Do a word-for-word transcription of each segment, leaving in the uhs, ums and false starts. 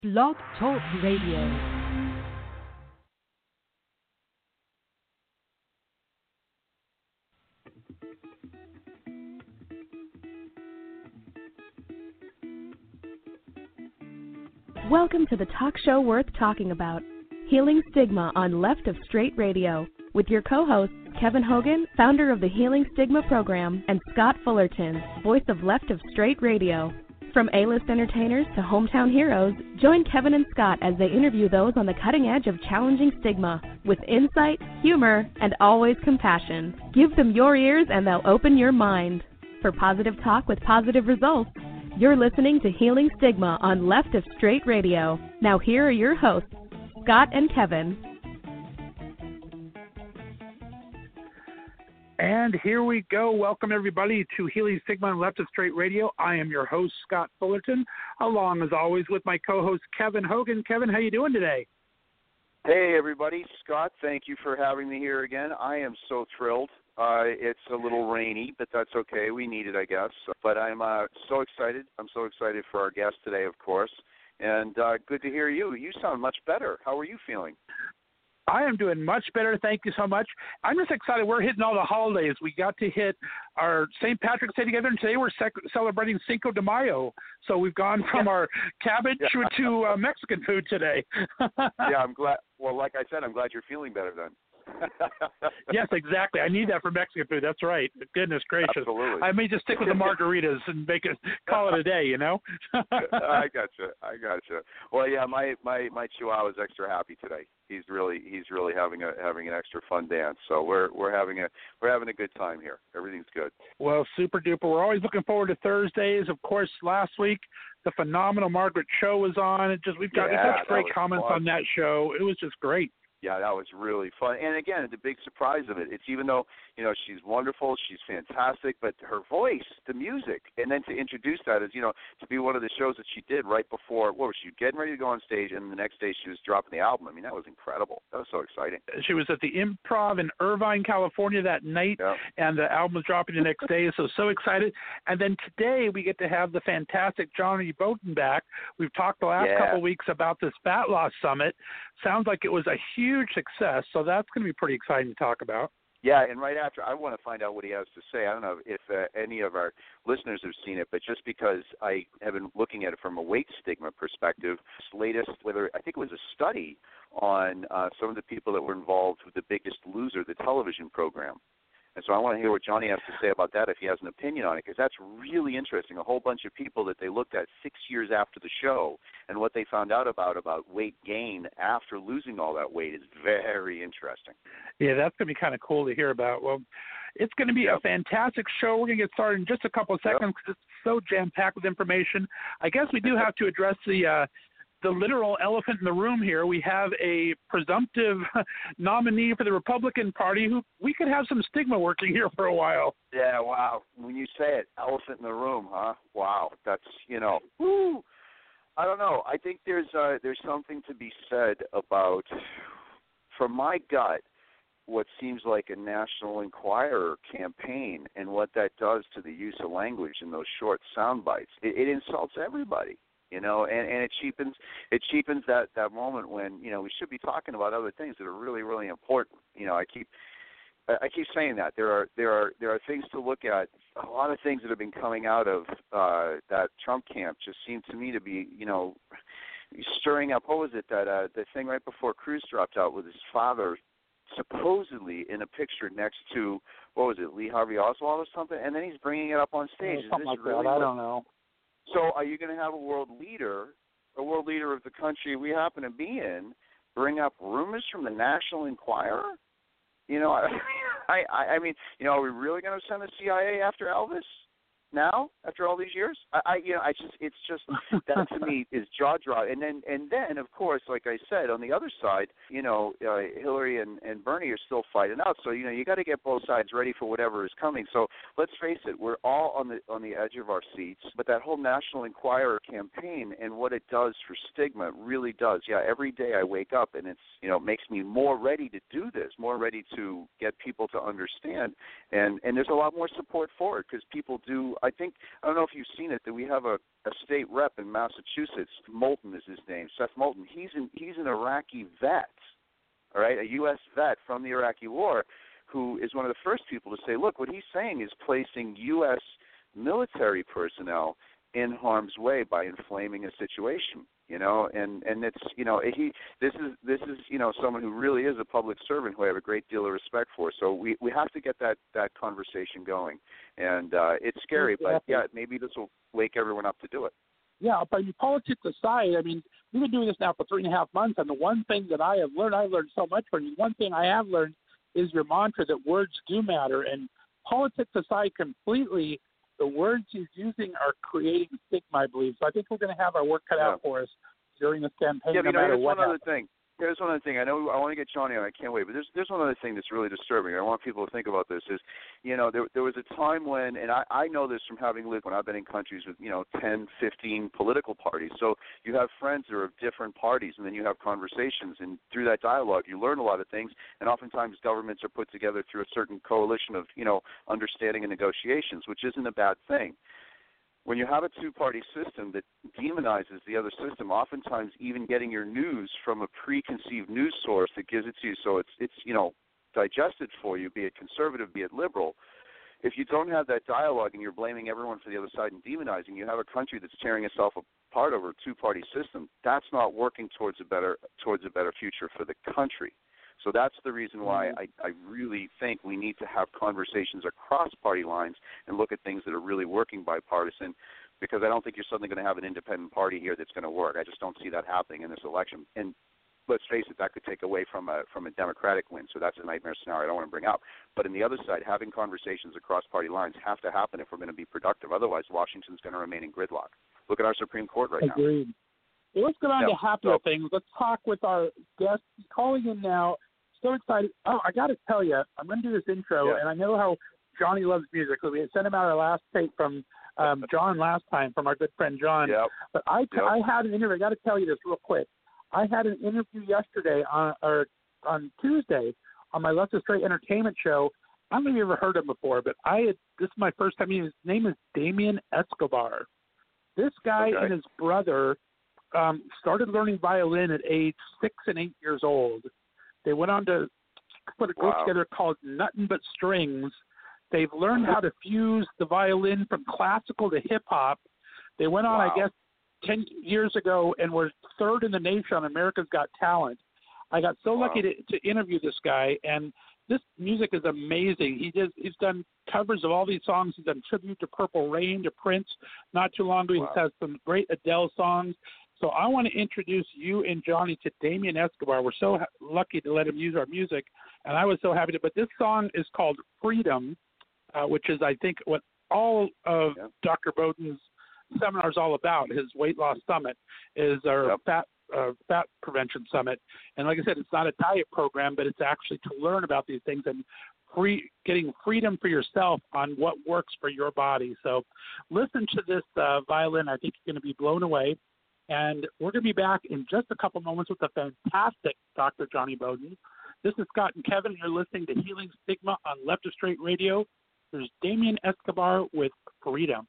Blog Talk Radio. Welcome to the talk show worth talking about, Healing Stigma on Left of Straight Radio, with your co-hosts Kevin Hogan, founder of the Healing Stigma program, and Scott Fullerton, voice of Left of Straight Radio. From A-list entertainers to hometown heroes, join Kevin and Scott as they interview those on the cutting edge of challenging stigma with insight, humor, and always compassion. Give them your ears and they'll open your mind. For positive talk with positive results, you're listening to Healing Stigma on Left of Straight Radio. Now here are your hosts, Scott and Kevin. And here we go. Welcome, everybody, to Healing Stigma on Left of Straight Radio. I am your host, Scott Fullerton, along, as always, with my co-host, Kevin Hogan. Kevin, how you doing today? Hey, everybody. Scott, thank you for having me here again. I am so thrilled. Uh, it's a little rainy, but that's okay. We need it, I guess. But I'm uh, so excited. I'm so excited for our guest today, of course. And uh, good to hear you. You sound much better. How are you feeling? I am doing much better. Thank you so much. I'm just excited. We're hitting all the holidays. We got to hit our Saint Patrick's Day together, and today we're sec- celebrating Cinco de Mayo. So we've gone from yeah. our cabbage yeah. to uh, Mexican food today. yeah, I'm glad. Well, like I said, I'm glad you're feeling better then. Yes, exactly. I need that for Mexican food. That's right. Goodness gracious. Absolutely. I may just stick with the margaritas and make it call it a day, you know? I gotcha. I gotcha. Well, yeah, my, my, my Chihuahua is extra happy today. He's really he's really having a having an extra fun dance. So we're we're having a we're having a good time here. Everything's good. Well, super duper. We're always looking forward to Thursdays. Of course, last week the phenomenal Margaret Cho was on. It just we've got yeah, such great comments fun. on that show. It was just great. Yeah, that was really fun. And again, the big surprise of it, it's even though, you know, she's wonderful, she's fantastic, but her voice, the music, and then to introduce that as, you know, to be one of the shows that she did right before, what was she, getting ready to go on stage, and the next day she was dropping the album. I mean, that was incredible. That was so exciting. She was at the Improv in Irvine, California that night, yeah. and the album was dropping the next day, so so excited. And then today we get to have the fantastic Johnny Bowden back. We've talked the last yeah. couple of weeks about this Fat Loss Summit. Sounds like it was a huge success, so that's going to be pretty exciting to talk about. Yeah, and right after, I want to find out what he has to say. I don't know if uh, any of our listeners have seen it, but just because I have been looking at it from a weight stigma perspective, this latest, whether I think it was a study on uh, some of the people that were involved with The Biggest Loser, the television program. And so I want to hear what Johnny has to say about that, if he has an opinion on it, because that's really interesting. A whole bunch of people that they looked at six years after the show, and what they found out about about weight gain after losing all that weight is very interesting. Yeah, that's going to be kind of cool to hear about. Well, it's going to be yep. a fantastic show. We're going to get started in just a couple of seconds because yep. it's so jam-packed with information. I guess we do have to address the uh, the literal elephant in the room here. We have a presumptive nominee for the Republican Party who we could have some stigma working here for a while. Yeah, wow. When you say it, elephant in the room, huh? Wow. That's, you know, woo. I don't know. I think there's uh, there's something to be said about, from my gut, what seems like a National Enquirer campaign and what that does to the use of language in those short sound bites. It, it insults everybody. You know, and, and it cheapens it cheapens that, that moment when, you know, we should be talking about other things that are really, really important. You know, I keep I keep saying that. There are there are there are things to look at. A lot of things that have been coming out of uh, that Trump camp just seem to me to be, you know, stirring up. What was it, that uh, the thing right before Cruz dropped out with his father supposedly in a picture next to, what was it, Lee Harvey Oswald or something, and then he's bringing it up on stage. Yeah, something Is this like really that. I what, don't know. So are you going to have a world leader, a world leader of the country we happen to be in, bring up rumors from the National Enquirer? You know, I, I, I mean, you know, are we really going to send the C I A after Elvis now, after all these years? I, I you know, I just, it's just, that to me is jaw-dropping. And then, and then, of course, like I said, on the other side, you know, uh, Hillary and, and Bernie are still fighting out. So, you know, you got to get both sides ready for whatever is coming. So let's face it, we're all on the on the edge of our seats. But that whole National Enquirer campaign and what it does for stigma really does. Yeah, every day I wake up and it's, you know, it makes me more ready to do this, more ready to get people to understand. And, and there's a lot more support for it because people do I think, I don't know if you've seen it, that we have a, a state rep in Massachusetts, Moulton is his name, Seth Moulton. He's an, he's an Iraqi vet, all right, a U S vet from the Iraqi war, who is one of the first people to say, look, what he's saying is placing U S military personnel in harm's way by inflaming a situation, you know, and, and it's, you know, he, this is, this is, you know, someone who really is a public servant who I have a great deal of respect for. So we, we have to get that, that conversation going. And uh, it's scary, exactly. But yeah, maybe this will wake everyone up to do it. Yeah, but politics aside, I mean, we've been doing this now for three and a half months, and the one thing that I have learned, I've learned so much from you, one thing I have learned is your mantra that words do matter. And politics aside completely, the words he's using are creating stigma, I believe. So I think we're going to have our work cut yeah. out for us during this campaign, yeah, no you know, matter here's what one happens. other thing. Here's one other thing. I know I want to get Johnny on. I can't wait. But there's there's one other thing that's really disturbing. I want people to think about this. Is, you know, there there was a time when, and I, I know this from having lived when I've been in countries with, you know, ten, fifteen political parties. So you have friends that are of different parties, and then you have conversations. And through that dialogue, you learn a lot of things. And oftentimes governments are put together through a certain coalition of, you know, understanding and negotiations, which isn't a bad thing. When you have a two-party system that demonizes the other system, oftentimes even getting your news from a preconceived news source that gives it to you so it's, it's you know, digested for you, be it conservative, be it liberal, if you don't have that dialogue and you're blaming everyone for the other side and demonizing, you have a country that's tearing itself apart over a two-party system. That's not working towards a better towards a better future for the country. So that's the reason why I, I really think we need to have conversations across party lines and look at things that are really working bipartisan, because I don't think you're suddenly going to have an independent party here that's going to work. I just don't see that happening in this election. And let's face it, that could take away from a from a Democratic win, so that's a nightmare scenario I don't want to bring up. But on the other side, having conversations across party lines have to happen if we're going to be productive. Otherwise, Washington's going to remain in gridlock. Look at our Supreme Court right Agreed. now. Agreed. Well, let's get on yep. to happier so, things. Let's talk with our guest. He's calling in now. So excited. Oh, I got to tell you, I'm going to do this intro, yeah. and I know how Johnny loves music. So we had sent him out our last tape from um, John last time, from our good friend John. Yep. But I, yep. I had an interview. I got to tell you this real quick. I had an interview yesterday on or on Tuesday on my Left of Straight Entertainment show. I don't know if you ever heard him before, but I had, this is my first time meeting. His name is Damien Escobar. This guy okay. and his brother um, started learning violin at age six and eight years old. They went on to put a group wow. together called Nuttin' But Strings. They've learned how to fuse the violin from classical to hip-hop. They went on, wow. I guess, ten years ago and were third in the nation on America's Got Talent. I got so wow. lucky to, to interview this guy, and this music is amazing. He does, he's done covers of all these songs. He's done tribute to Purple Rain, to Prince. Not too long ago, wow. he has some great Adele songs. So I want to introduce you and Johnny to Damien Escobar. We're so ha- lucky to let him use our music, and I was so happy to. But this song is called Freedom, uh, which is, I think, what all of yep. Doctor Bowden's seminars all about. His weight loss summit is our yep. fat uh, fat prevention summit. And like I said, it's not a diet program, but it's actually to learn about these things and free getting freedom for yourself on what works for your body. So listen to this uh, violin. I think you're going to be blown away. And we're going to be back in just a couple moments with the fantastic Doctor Johnny Bowden. This is Scott and Kevin. You're listening to Healing Stigma on Left of Straight Radio. There's Damien Escobar with Freedom.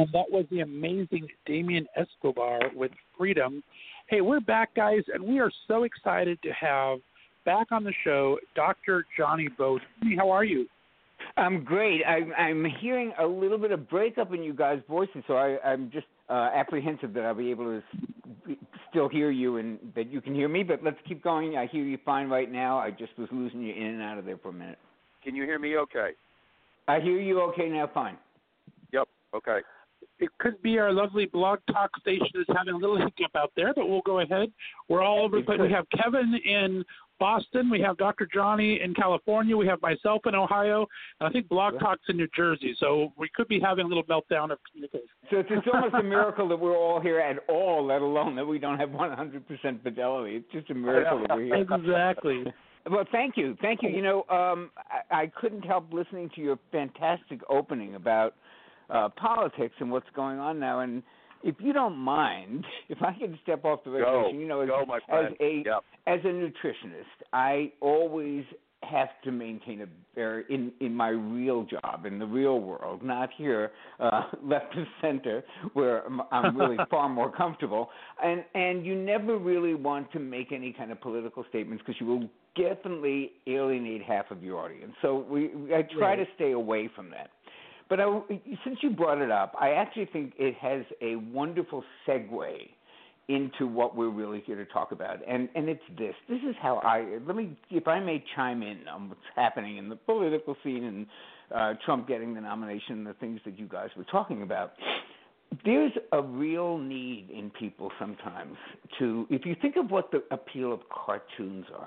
And that was the amazing Damien Escobar with Freedom. Hey, we're back, guys, and we are so excited to have back on the show Doctor Johnny Bowden. How are you? I'm great. I, I'm hearing a little bit of breakup in you guys' voices, so I, I'm just uh, apprehensive that I'll be able to s- still hear you and that you can hear me, but let's keep going. I hear you fine right now. I just was losing you in and out of there for a minute. Can you hear me okay? I hear you okay now, fine. Yep, okay. It could be our lovely Blog Talk station is having a little hiccup out there, but we'll go ahead. We're all over the place. We have Kevin in Boston. We have Doctor Johnny in California. We have myself in Ohio. And I think Blog Talk's in New Jersey. So we could be having a little meltdown of communication. So it's, it's almost a miracle that we're all here at all, let alone that we don't have one hundred percent fidelity. It's just a miracle that we're here. Exactly. Well, thank you. Thank you. You know, um, I, I couldn't help listening to your fantastic opening about uh, politics and what's going on now. And if you don't mind, if I can step off the reservation, you know, as, Go, my friend. as a yep. as a nutritionist, I always have to maintain a very in in my real job in the real world, not here uh, left of center where I'm, I'm really far more comfortable. And and you never really want to make any kind of political statements because you will definitely alienate half of your audience. So we I try right. to stay away from that. But I, since you brought it up, I actually think it has a wonderful segue into what we're really here to talk about. And and it's this. This is how I, let me, if I may chime in on what's happening in the political scene and uh, Trump getting the nomination and the things that you guys were talking about. There's a real need in people sometimes to, if you think of what the appeal of cartoons are,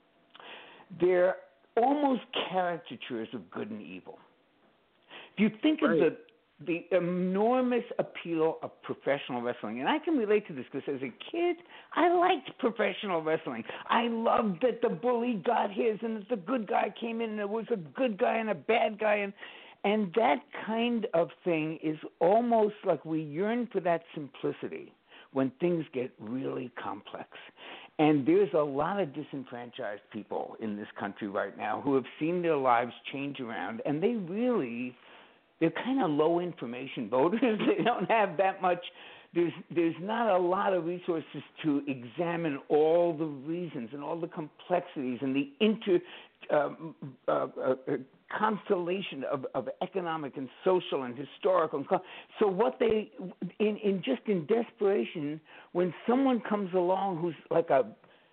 they're almost caricatures of good and evil. If you think right. of the the enormous appeal of professional wrestling, and I can relate to this because as a kid, I liked professional wrestling. I loved that the bully got his and that the good guy came in and there was a good guy and a bad guy, and and that kind of thing is almost like we yearn for that simplicity when things get really complex. And there's a lot of disenfranchised people in this country right now who have seen their lives change around, and they really, they're kind of low information voters. They don't have that much, there's there's not a lot of resources to examine all the reasons and all the complexities and the inter um, uh, uh, constellation of, of economic and social and historical. So what they, in, in just in desperation, when someone comes along who's like a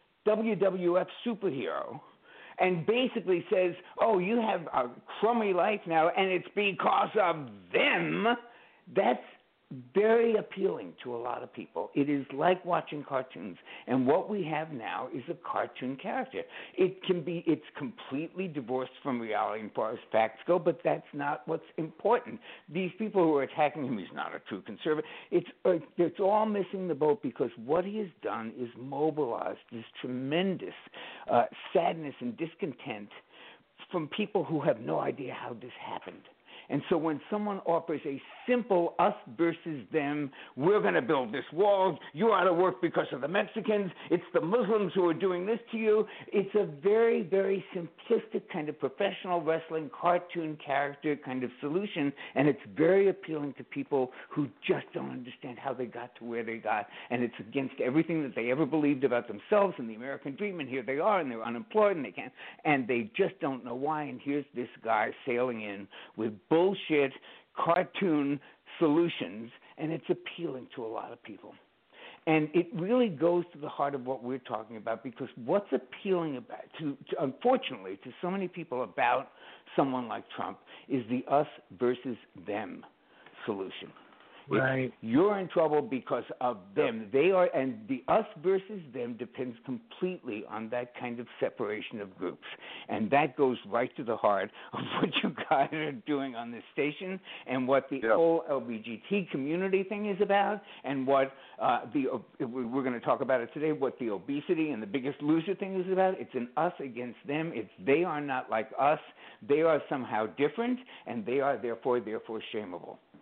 W W F superhero and basically says, oh, you have a crummy life now and it's because of them, that's very appealing to a lot of people. It is like watching cartoons, and what we have now is a cartoon character. It can be, it's completely divorced from reality as far as facts go, but that's not what's important. These people who are attacking him, he's not a true conservative. It's uh, it's all missing the boat because what he has done is mobilized this tremendous uh, sadness and discontent from people who have no idea how this happened. And so when someone offers a simple us versus them, we're going to build this wall, you're out of work because of the Mexicans, it's the Muslims who are doing this to you, it's a very, very simplistic kind of professional wrestling cartoon character kind of solution, and it's very appealing to people who just don't understand how they got to where they got, and it's against everything that they ever believed about themselves and the American dream, and here they are, and they're unemployed, and they can't, and they just don't know why, and here's this guy sailing in with bullshit cartoon solutions, and it's appealing to a lot of people. And it really goes to the heart of what we're talking about, because what's appealing about, to, to unfortunately, to so many people about someone like Trump is the us versus them solution. Right. It's, you're in trouble because of them. They are, and the us versus them depends completely on that kind of separation of groups. And that goes right to the heart of what you guys are doing on this station and what the yep. whole L G B T community thing is about, and what uh, the we're going to talk about it today, what the obesity and the Biggest Loser thing is about. It's an us against them. It's they are not like us. They are somehow different, and they are therefore, therefore shameable.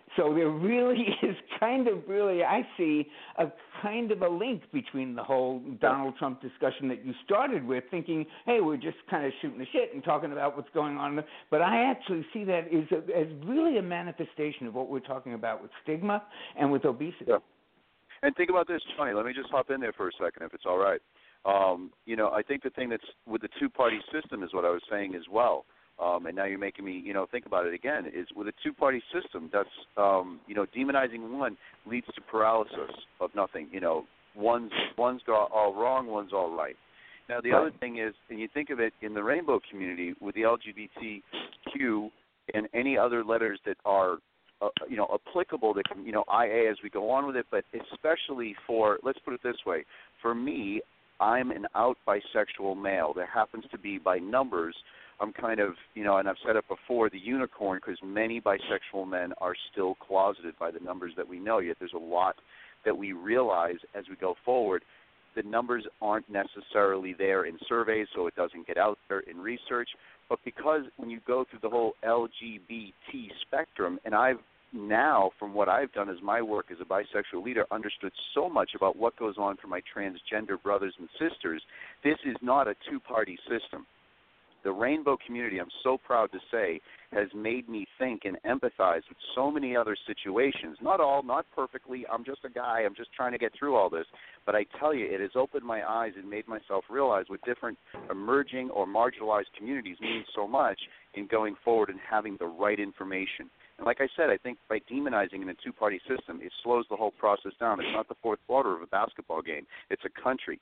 So there really is kind of really, I see, a kind of a link between the whole Donald Trump discussion that you started with, thinking, hey, we're just kind of shooting the shit and talking about what's going on. But I actually see that as, a, as really a manifestation of what we're talking about with stigma and with obesity. Yeah. And think about this, Johnny. Let me just hop in there for a second, if it's all right. Um, you know, I think the thing that's with the two-party system is what I was saying as well. Um, and now you're making me, you know, think about it again, is with a two-party system, that's, um, you know, demonizing one leads to paralysis of nothing. You know, one's, one's all, all wrong, one's all right. Now, the right. other thing is, and you think of it in the rainbow community with the L G B T Q and any other letters that are, uh, you know, applicable that can, you know, I A as we go on with it, but especially for, let's put it this way, for me, I'm an out bisexual male. There happens to be, by numbers, I'm kind of, you know, and I've said it before, the unicorn, because many bisexual men are still closeted by the numbers that we know, yet there's a lot that we realize as we go forward. The numbers aren't necessarily there in surveys, so it doesn't get out there in research. But because when you go through the whole L G B T spectrum, and I've now, from what I've done as my work as a bisexual leader, understood so much about what goes on for my transgender brothers and sisters, this is not a two-party system. The rainbow community, I'm so proud to say, has made me think and empathize with so many other situations. Not all, not perfectly. I'm just a guy. I'm just trying to get through all this. But I tell you, it has opened my eyes and made myself realize what different emerging or marginalized communities mean so much in going forward and having the right information. And like I said, I think by demonizing in a two-party system, it slows the whole process down. It's not the fourth quarter of a basketball game. It's a country.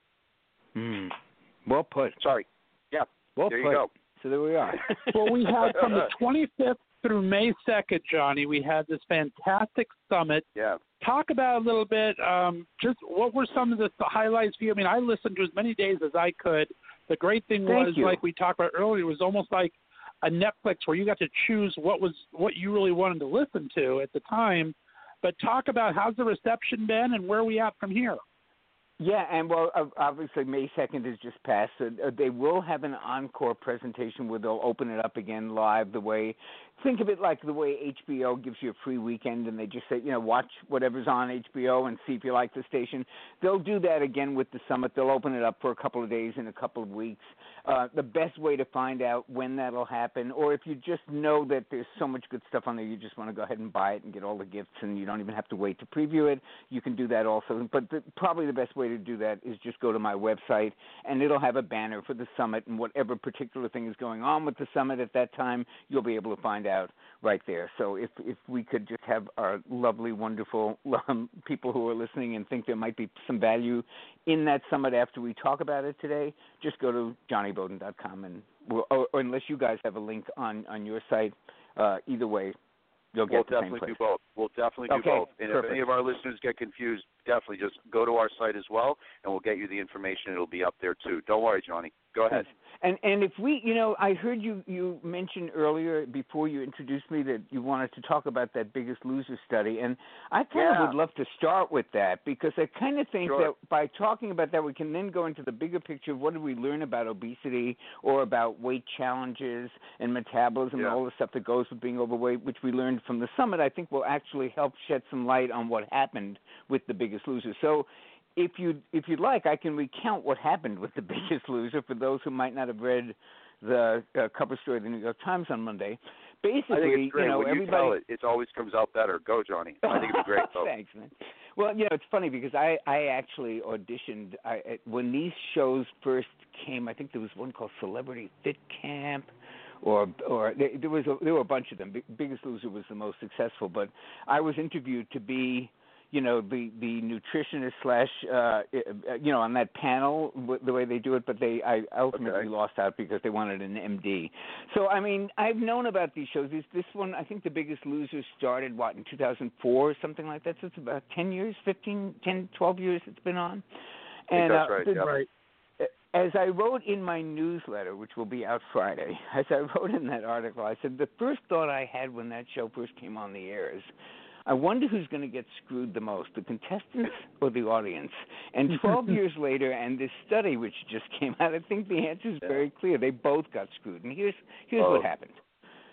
Mm. Well put. Sorry. Yeah. Well there put. you go. So there we are. Well, we had from the twenty-fifth through May second, Johnny, we had this fantastic summit. Yeah. Talk about a little bit, um, just what were some of the highlights for you? I mean, I listened to as many days as I could. The great thing Thank was, you. like we talked about earlier, it was almost like a Netflix where you got to choose what was what you really wanted to listen to at the time. But talk about how's the reception been and where are we at from here? Yeah, and well, obviously May second has just passed. So they will have an encore presentation where they'll open it up again live the way, think of it like the way H B O gives you a free weekend and they just say, you know, watch whatever's on H B O and see if you like the station. They'll do that again with the summit. They'll open it up for a couple of days in a couple of weeks. Uh, the best way to find out when that'll happen, or if you just know that there's so much good stuff on there, you just want to go ahead and buy it and get all the gifts and you don't even have to wait to preview it, you can do that also. But the, probably the best way to do that is just go to my website and it'll have a banner for the summit and whatever particular thing is going on with the summit at that time, you'll be able to find out right there. So if if we could just have our lovely, wonderful um, people who are listening and think there might be some value in that summit after we talk about it today, just go to johnny bowden dot com and we'll, or, or unless you guys have a link on, on your site, uh, either way, you'll get we'll the same definitely place. do both. We'll definitely do okay, both. And perfect. if any of our listeners get confused, definitely just go to our site as well, and we'll get you the information. It'll be up there too. Don't worry, Johnny. Go ahead. And and if we, you know, I heard you, you mentioned earlier before you introduced me that you wanted to talk about that Biggest Loser study, and I kind yeah. of would love to start with that because I kind of think sure. that by talking about that we can then go into the bigger picture of what did we learn about obesity or about weight challenges and metabolism yeah. and all the stuff that goes with being overweight, which we learned from the summit. I think will actually help shed some light on what happened with the Biggest Loser. So If you if you'd like, I can recount what happened with the Biggest Loser for those who might not have read the uh, cover story of the New York Times on Monday. Basically, I think it's great. you know, when everybody. You tell it, it always comes out better. Go, Johnny. I think it's great. Though. Thanks, man. Well, you know, it's funny because I, I actually auditioned I, when these shows first came. I think there was one called Celebrity Fit Camp. Or, or there was a, there were a bunch of them. Biggest Loser was the most successful, but I was interviewed to be, you know, the the nutritionist slash, uh, you know, on that panel the way they do it. But they, I ultimately okay. lost out because they wanted an M D. So I mean, I've known about these shows. This, this one, I think, the Biggest Loser started what in two thousand four or something like that. So it's about ten years, fifteen, ten, twelve years it's been on. And that's uh, right. the, Yep. Right. As I wrote in my newsletter, which will be out Friday, as I wrote in that article, I said the first thought I had when that show first came on the air is, I wonder who's going to get screwed the most, the contestants or the audience? And twelve years later, and this study which just came out, I think the answer is yeah. very clear. They both got screwed. And here's here's oh. what happened.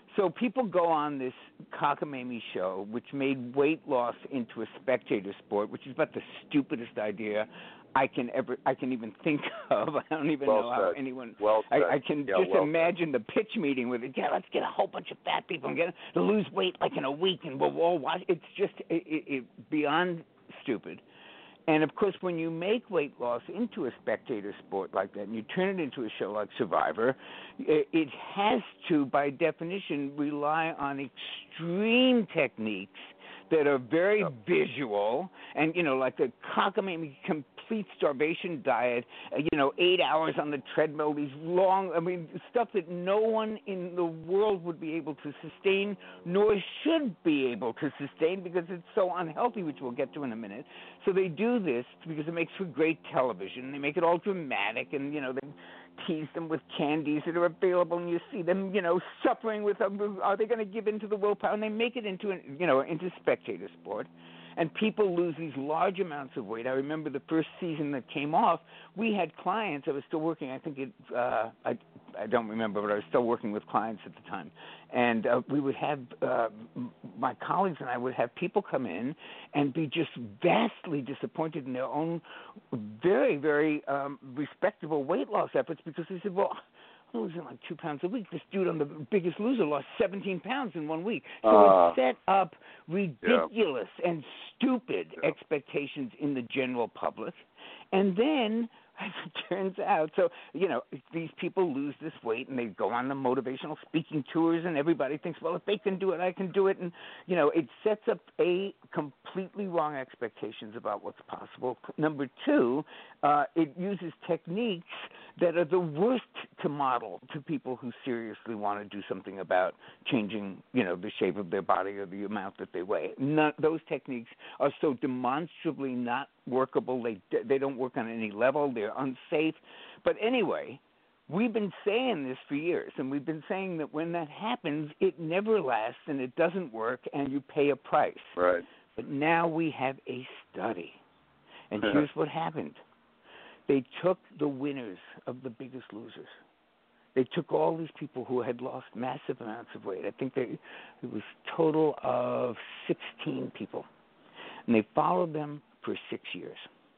So people go on this cockamamie show, which made weight loss into a spectator sport, which is about the stupidest idea I can ever, I can even think of. I don't even well know said. how anyone. Well said. I, I can yeah, just well imagine the pitch meeting with it. Yeah, let's get a whole bunch of fat people and get them to lose weight like in a week, and we'll all watch. It's just it, it, it beyond stupid. And, of course, when you make weight loss into a spectator sport like that and you turn it into a show like Survivor, it has to, by definition, rely on extreme techniques that are very yep. visual and, you know, like the cockamamie complete starvation diet, you know, eight hours on the treadmill, these long, I mean, stuff that no one in the world would be able to sustain, nor should be able to sustain because it's so unhealthy, which we'll get to in a minute. So they do this because it makes for great television. They make it all dramatic and, you know, they tease them with candies that are available, and you see them, you know, suffering with, are they going to give in to the willpower? And they make it into, an, you know, into spectator sport. And people lose these large amounts of weight. I remember the first season that came off, we had clients. I was still working. I think it. Uh, I I don't remember, but I was still working with clients at the time. And uh, we would have uh, my colleagues and I would have people come in and be just vastly disappointed in their own very very um, respectable weight loss efforts because they said, well, I'm losing like two pounds a week. This dude on The Biggest Loser lost seventeen pounds in one week. So uh, it set up ridiculous yeah. and stupid yeah. expectations in the general public. And then, as it turns out, so, you know, these people lose this weight and they go on the motivational speaking tours and everybody thinks, well, if they can do it, I can do it. And, you know, it sets up a completely wrong expectations about what's possible. Number two, uh, it uses techniques that are the worst to model to people who seriously want to do something about changing, you know, the shape of their body or the amount that they weigh. None, those techniques are so demonstrably not workable. They they don't work on any level. They're unsafe. But anyway, we've been saying this for years, and we've been saying that when that happens, it never lasts and it doesn't work, and you pay a price. Right. But now we have a study, and here's what happened. They took the winners of The Biggest Losers. They took all these people who had lost massive amounts of weight. I think they, it was a total of sixteen people. And they followed them for six years.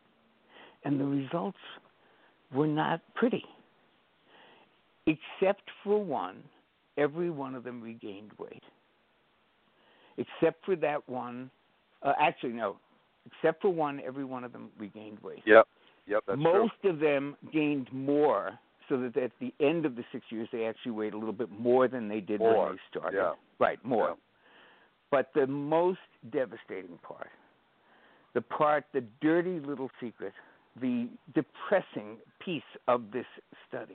And the results were not pretty. Except for one, every one of them regained weight. Except for that one, uh, actually, no, except for one, every one of them regained weight. Yep. Yep, that's Most true. of them gained more, so that at the end of the six years, they actually weighed a little bit more than they did more. when they started. Yeah. Right, more. Yeah. But the most devastating part, the part, the dirty little secret, the depressing piece of this study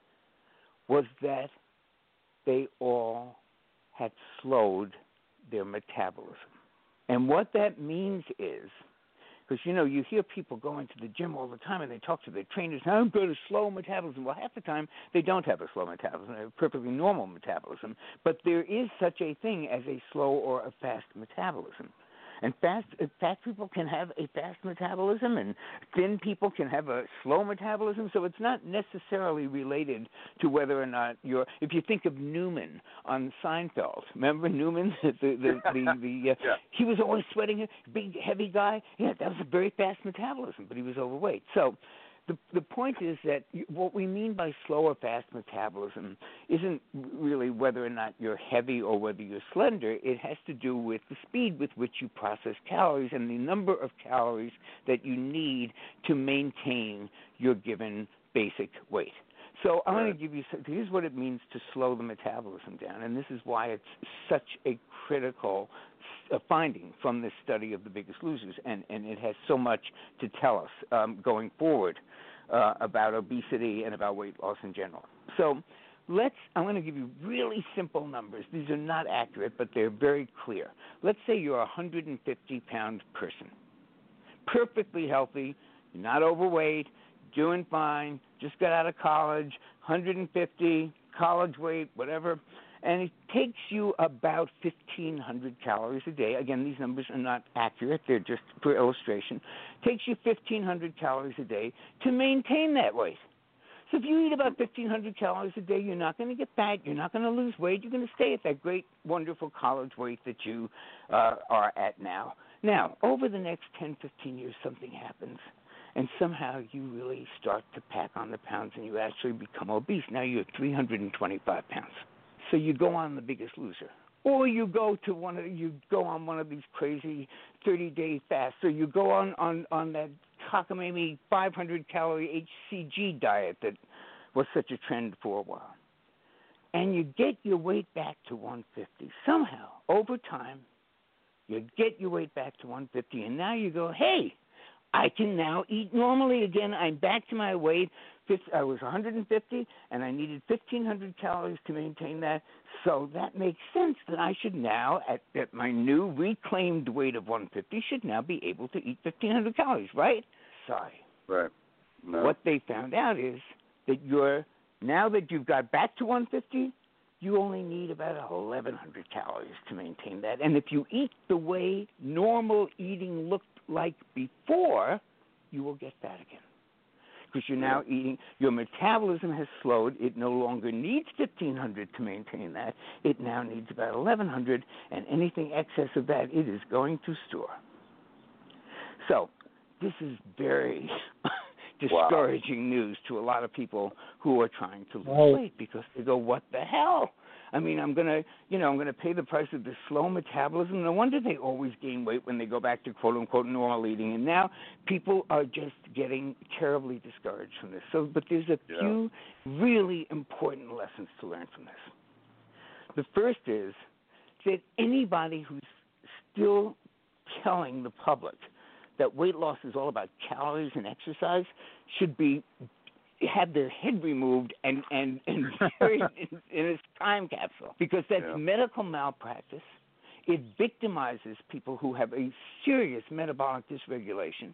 was that they all had slowed their metabolism. And what that means is, because, you know, you hear people go into the gym all the time and they talk to their trainers, I've got a slow metabolism. Well, half the time they don't have a slow metabolism. They have a perfectly normal metabolism. But there is such a thing as a slow or a fast metabolism. And fast, fat people can have a fast metabolism, and thin people can have a slow metabolism. So it's not necessarily related to whether or not you're. If you think of Newman on Seinfeld, remember Newman, the the the, the uh, yeah. he was always sweating, big heavy guy. Yeah, that was a very fast metabolism, but he was overweight. So. The the point is that what we mean by slow or fast metabolism isn't really whether or not you're heavy or whether you're slender. It has to do with the speed with which you process calories and the number of calories that you need to maintain your given basic weight. So I'm going to give you – here's what it means to slow the metabolism down, and this is why it's such a critical uh, finding from this study of The Biggest Losers, and, and it has so much to tell us um, going forward uh, about obesity and about weight loss in general. So let's – I'm going to give you really simple numbers. These are not accurate, but they're very clear. Let's say you're a one hundred fifty pound person, perfectly healthy, you're not overweight, doing fine, just got out of college, one hundred fifty, college weight, whatever, and it takes you about fifteen hundred calories a day. Again, these numbers are not accurate. They're just for illustration. It takes you fifteen hundred calories a day to maintain that weight. So if you eat about fifteen hundred calories a day, you're not going to get fat. You're not going to lose weight. You're going to stay at that great, wonderful college weight that you uh, are at now. Now, over the next ten, fifteen years, something happens, and somehow you really start to pack on the pounds, and you actually become obese. Now you're three hundred twenty-five pounds. So you go on The Biggest Loser. Or you go to one of you go on one of these crazy thirty-day fasts, or you go on, on, on that cockamamie five hundred calorie H C G diet that was such a trend for a while. And you get your weight back to one fifty. Somehow, over time, you get your weight back to one fifty, and now you go, hey, I can now eat normally again. I'm back to my weight. I was one hundred fifty, and I needed fifteen hundred calories to maintain that. So that makes sense that I should now, at, at my new reclaimed weight of one fifty, should now be able to eat fifteen hundred calories, right? Sorry. Right. No. What they found out is that you're, now that you've got back to one fifty, you only need about eleven hundred calories to maintain that. And if you eat the way normal eating looked like before, you will get fat again. Because you're now eating, your metabolism has slowed. It no longer needs fifteen hundred to maintain that. It now needs about eleven hundred, and anything excess of that, it is going to store. So this is very discouraging wow. news to a lot of people who are trying to lose right. weight, because they go, what the hell? I mean, I'm going to, you know, I'm going to pay the price of this slow metabolism. No wonder they always gain weight when they go back to quote-unquote normal eating. And now people are just getting terribly discouraged from this. So, but there's a yeah. few really important lessons to learn from this. The first is that anybody who's still telling the public that weight loss is all about calories and exercise should be have their head removed and, and, and buried in, in its time capsule, because that's yeah. medical malpractice. It victimizes people who have a serious metabolic dysregulation,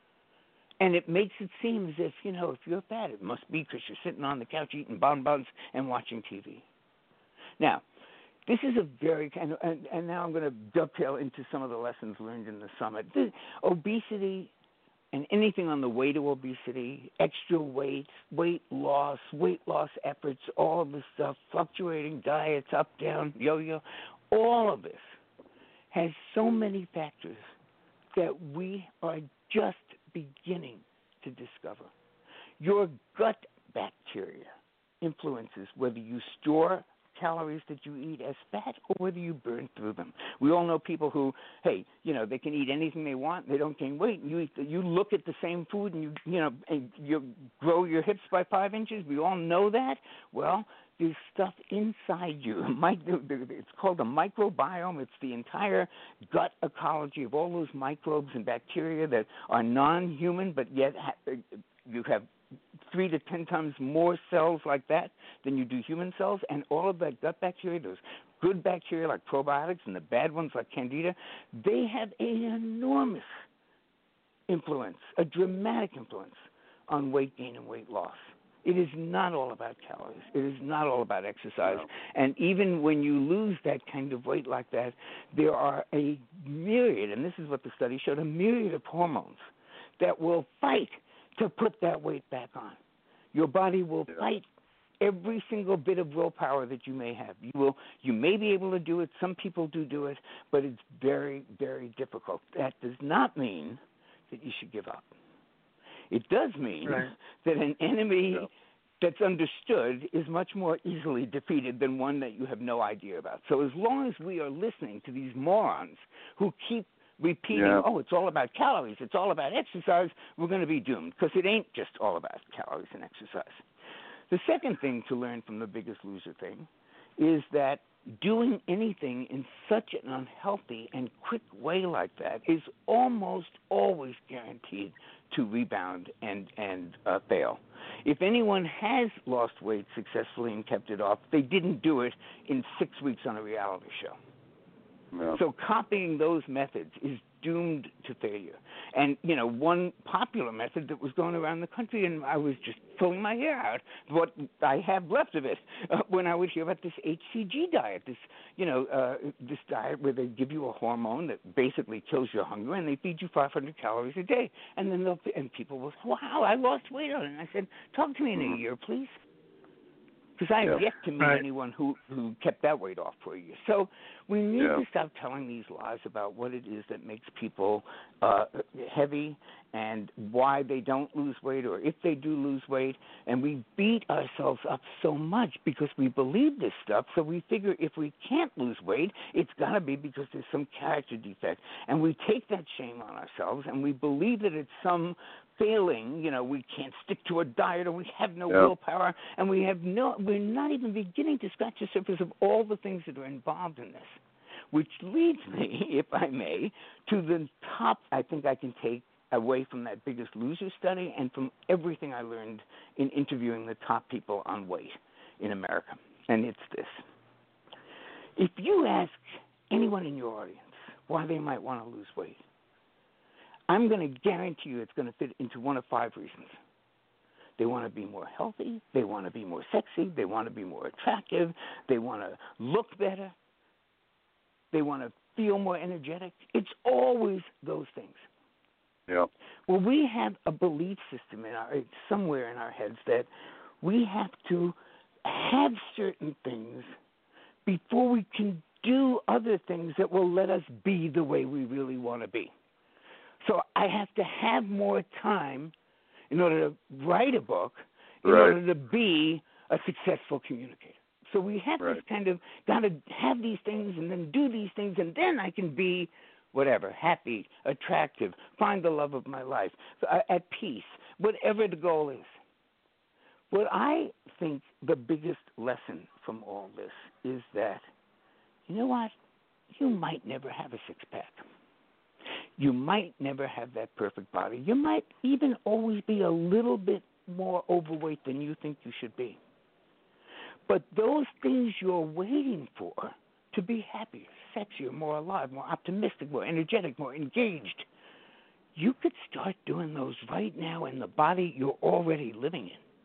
and it makes it seem as if, you know, if you're fat, it must be because you're sitting on the couch eating bonbons and watching T V. Now, this is a very kind of, and, and now I'm going to dovetail into some of the lessons learned in the summit. The obesity and anything on the way to obesity, extra weight, weight loss, weight loss efforts, all of this stuff, fluctuating diets, up, down, yo-yo, all of this has so many factors that we are just beginning to discover. Your gut bacteria influences whether you store calories that you eat as fat or whether you burn through them. We all know people who, hey, you know, they can eat anything they want, they don't gain weight. You eat, you look at the same food and you, you know, and you grow your hips by five inches. We all know that. Well, there's stuff inside you. It's called the microbiome. It's the entire gut ecology of all those microbes and bacteria that are non-human, but yet you have three to ten times more cells like that than you do human cells, and all of that gut bacteria, those good bacteria like probiotics and the bad ones like Candida, they have an enormous influence, a dramatic influence on weight gain and weight loss. It is not all about calories. It is not all about exercise. No. And even when you lose that kind of weight like that, there are a myriad, and this is what the study showed, a myriad of hormones that will fight to put that weight back on. Your body will yeah. fight every single bit of willpower that you may have. You will, you may be able to do it. Some people do do it, but it's very, very difficult. That does not mean that you should give up. It does mean right. that an enemy yeah. that's understood is much more easily defeated than one that you have no idea about. So as long as we are listening to these morons who keep repeating, yeah. oh, it's all about calories, it's all about exercise, we're going to be doomed, because it ain't just all about calories and exercise. The second thing to learn from the Biggest Loser thing is that doing anything in such an unhealthy and quick way like that is almost always guaranteed to rebound and, and uh, fail. If anyone has lost weight successfully and kept it off, they didn't do it in six weeks on a reality show. Yeah. So copying those methods is doomed to failure. And, you know, one popular method that was going around the country, and I was just pulling my hair out, what I have left of it, uh, when I would hear about this H C G diet, this, you know, uh, this diet where they give you a hormone that basically kills your hunger, and they feed you five hundred calories a day. And then they'll, and people will say, wow, I lost weight on it. And I said, talk to me in a year, please. Because I have yeah. yet to meet Right. anyone who, who kept that weight off for a year. So we need Yeah. to stop telling these lies about what it is that makes people uh, heavy and why they don't lose weight, or if they do lose weight. And we beat ourselves up so much because we believe this stuff. So we figure if we can't lose weight, it's got to be because there's some character defect. And we take that shame on ourselves, and we believe that it's some failing, you know, we can't stick to a diet, or we have no Yeah. willpower, and we have no, we're not even beginning to scratch the surface of all the things that are involved in this, which leads me, if I may, to the top I think I can take away from that Biggest Loser study and from everything I learned in interviewing the top people on weight in America. And it's this. If you ask anyone in your audience why they might want to lose weight, I'm going to guarantee you it's going to fit into one of five reasons. They want to be more healthy. They want to be more sexy. They want to be more attractive. They want to look better. They want to feel more energetic. It's always those things. Yeah. Well, we have a belief system in our somewhere in our heads that we have to have certain things before we can do other things that will let us be the way we really want to be. So I have to have more time in order to write a book, in Right. order to be a successful communicator. So we have Right. this kind of got to have these things and then do these things, and then I can be whatever, happy, attractive, find the love of my life, uh, at peace, whatever the goal is. What I think the biggest lesson from all this is that, you know what, you might never have a six-pack. You might never have that perfect body. You might even always be a little bit more overweight than you think you should be. But those things you're waiting for to be happier, sexier, more alive, more optimistic, more energetic, more engaged, you could start doing those right now in the body you're already living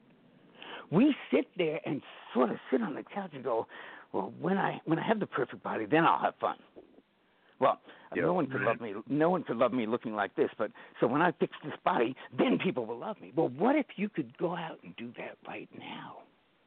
in. We sit there and sort of sit on the couch and go, well, when I when I have the perfect body, then I'll have fun. Well, Yeah. no one could love me. No one could love me looking like this. But so when I fix this body, then people will love me. Well, what if you could go out and do that right now?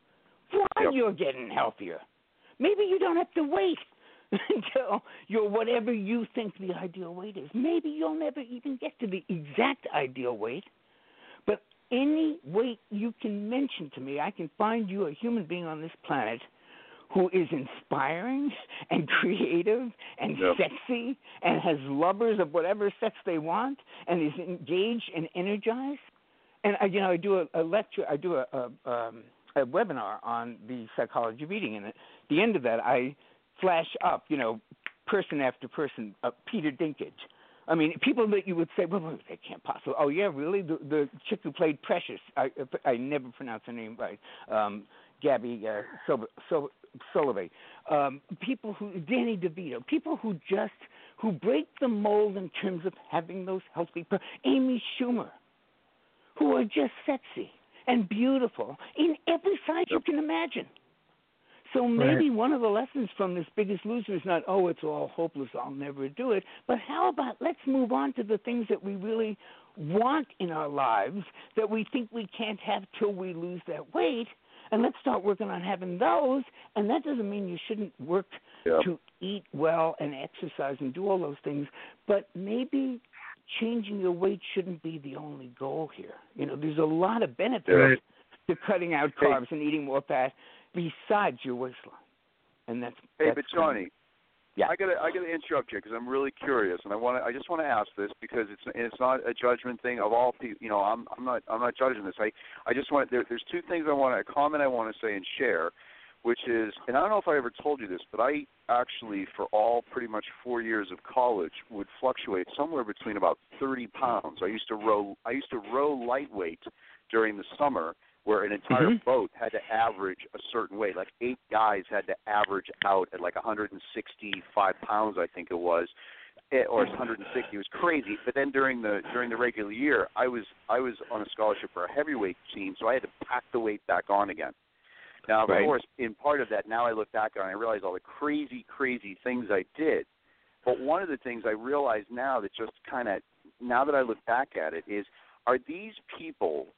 While Yep. you're getting healthier, maybe you don't have to wait until you're whatever you think the ideal weight is. Maybe you'll never even get to the exact ideal weight. But any weight you can mention to me, I can find you a human being on this planet who is inspiring and creative and Yep. sexy and has lovers of whatever sex they want and is engaged and energized. And, I, you know, I do a, a lecture, I do a, a, um, a webinar on the psychology of eating. And at the end of that, I flash up, you know, person after person, uh, Peter Dinklage. I mean, people that you would say, well, they can't possibly. Oh, yeah, really? The, the chick who played Precious, I, I never pronounce her name right, um, Gabby uh, Sul- Sul- Sullivan. Um, people who, Danny DeVito, people who just, who break the mold in terms of having those healthy, Amy Schumer, who are just sexy and beautiful in every size you can imagine. So maybe Right. one of the lessons from this Biggest Loser is not, oh, it's all hopeless, I'll never do it, but how about let's move on to the things that we really want in our lives that we think we can't have till we lose that weight, and let's start working on having those. And that doesn't mean you shouldn't work Yep. to eat well and exercise and do all those things, but maybe changing your weight shouldn't be the only goal here. You know, there's a lot of benefits Right. to cutting out carbs and eating more fat besides your waistline. And that's Hey, that's but Johnny, yeah. I gotta I gotta interrupt you because I'm really curious, and I want to I just want to ask this because it's it's not a judgment thing of all people. You know, I'm I'm not I'm not judging this. I I just want there, there's two things I want to a comment I want to say and share, which is, and I don't know if I ever told you this, but I actually for all pretty much four years of college would fluctuate somewhere between about thirty pounds. I used to row I used to row lightweight during the summer where an entire mm-hmm. boat had to average a certain weight. Like eight guys had to average out at like one hundred sixty-five pounds, I think it was, or one hundred sixty. It was crazy. But then during the during the regular year, I was I was on a scholarship for a heavyweight team, so I had to pack the weight back on again. Now, of right. course, in part of that, now I look back on it and I realize all the crazy, crazy things I did. But one of the things I realize now that just kind of, now that I look back at it, is are these people,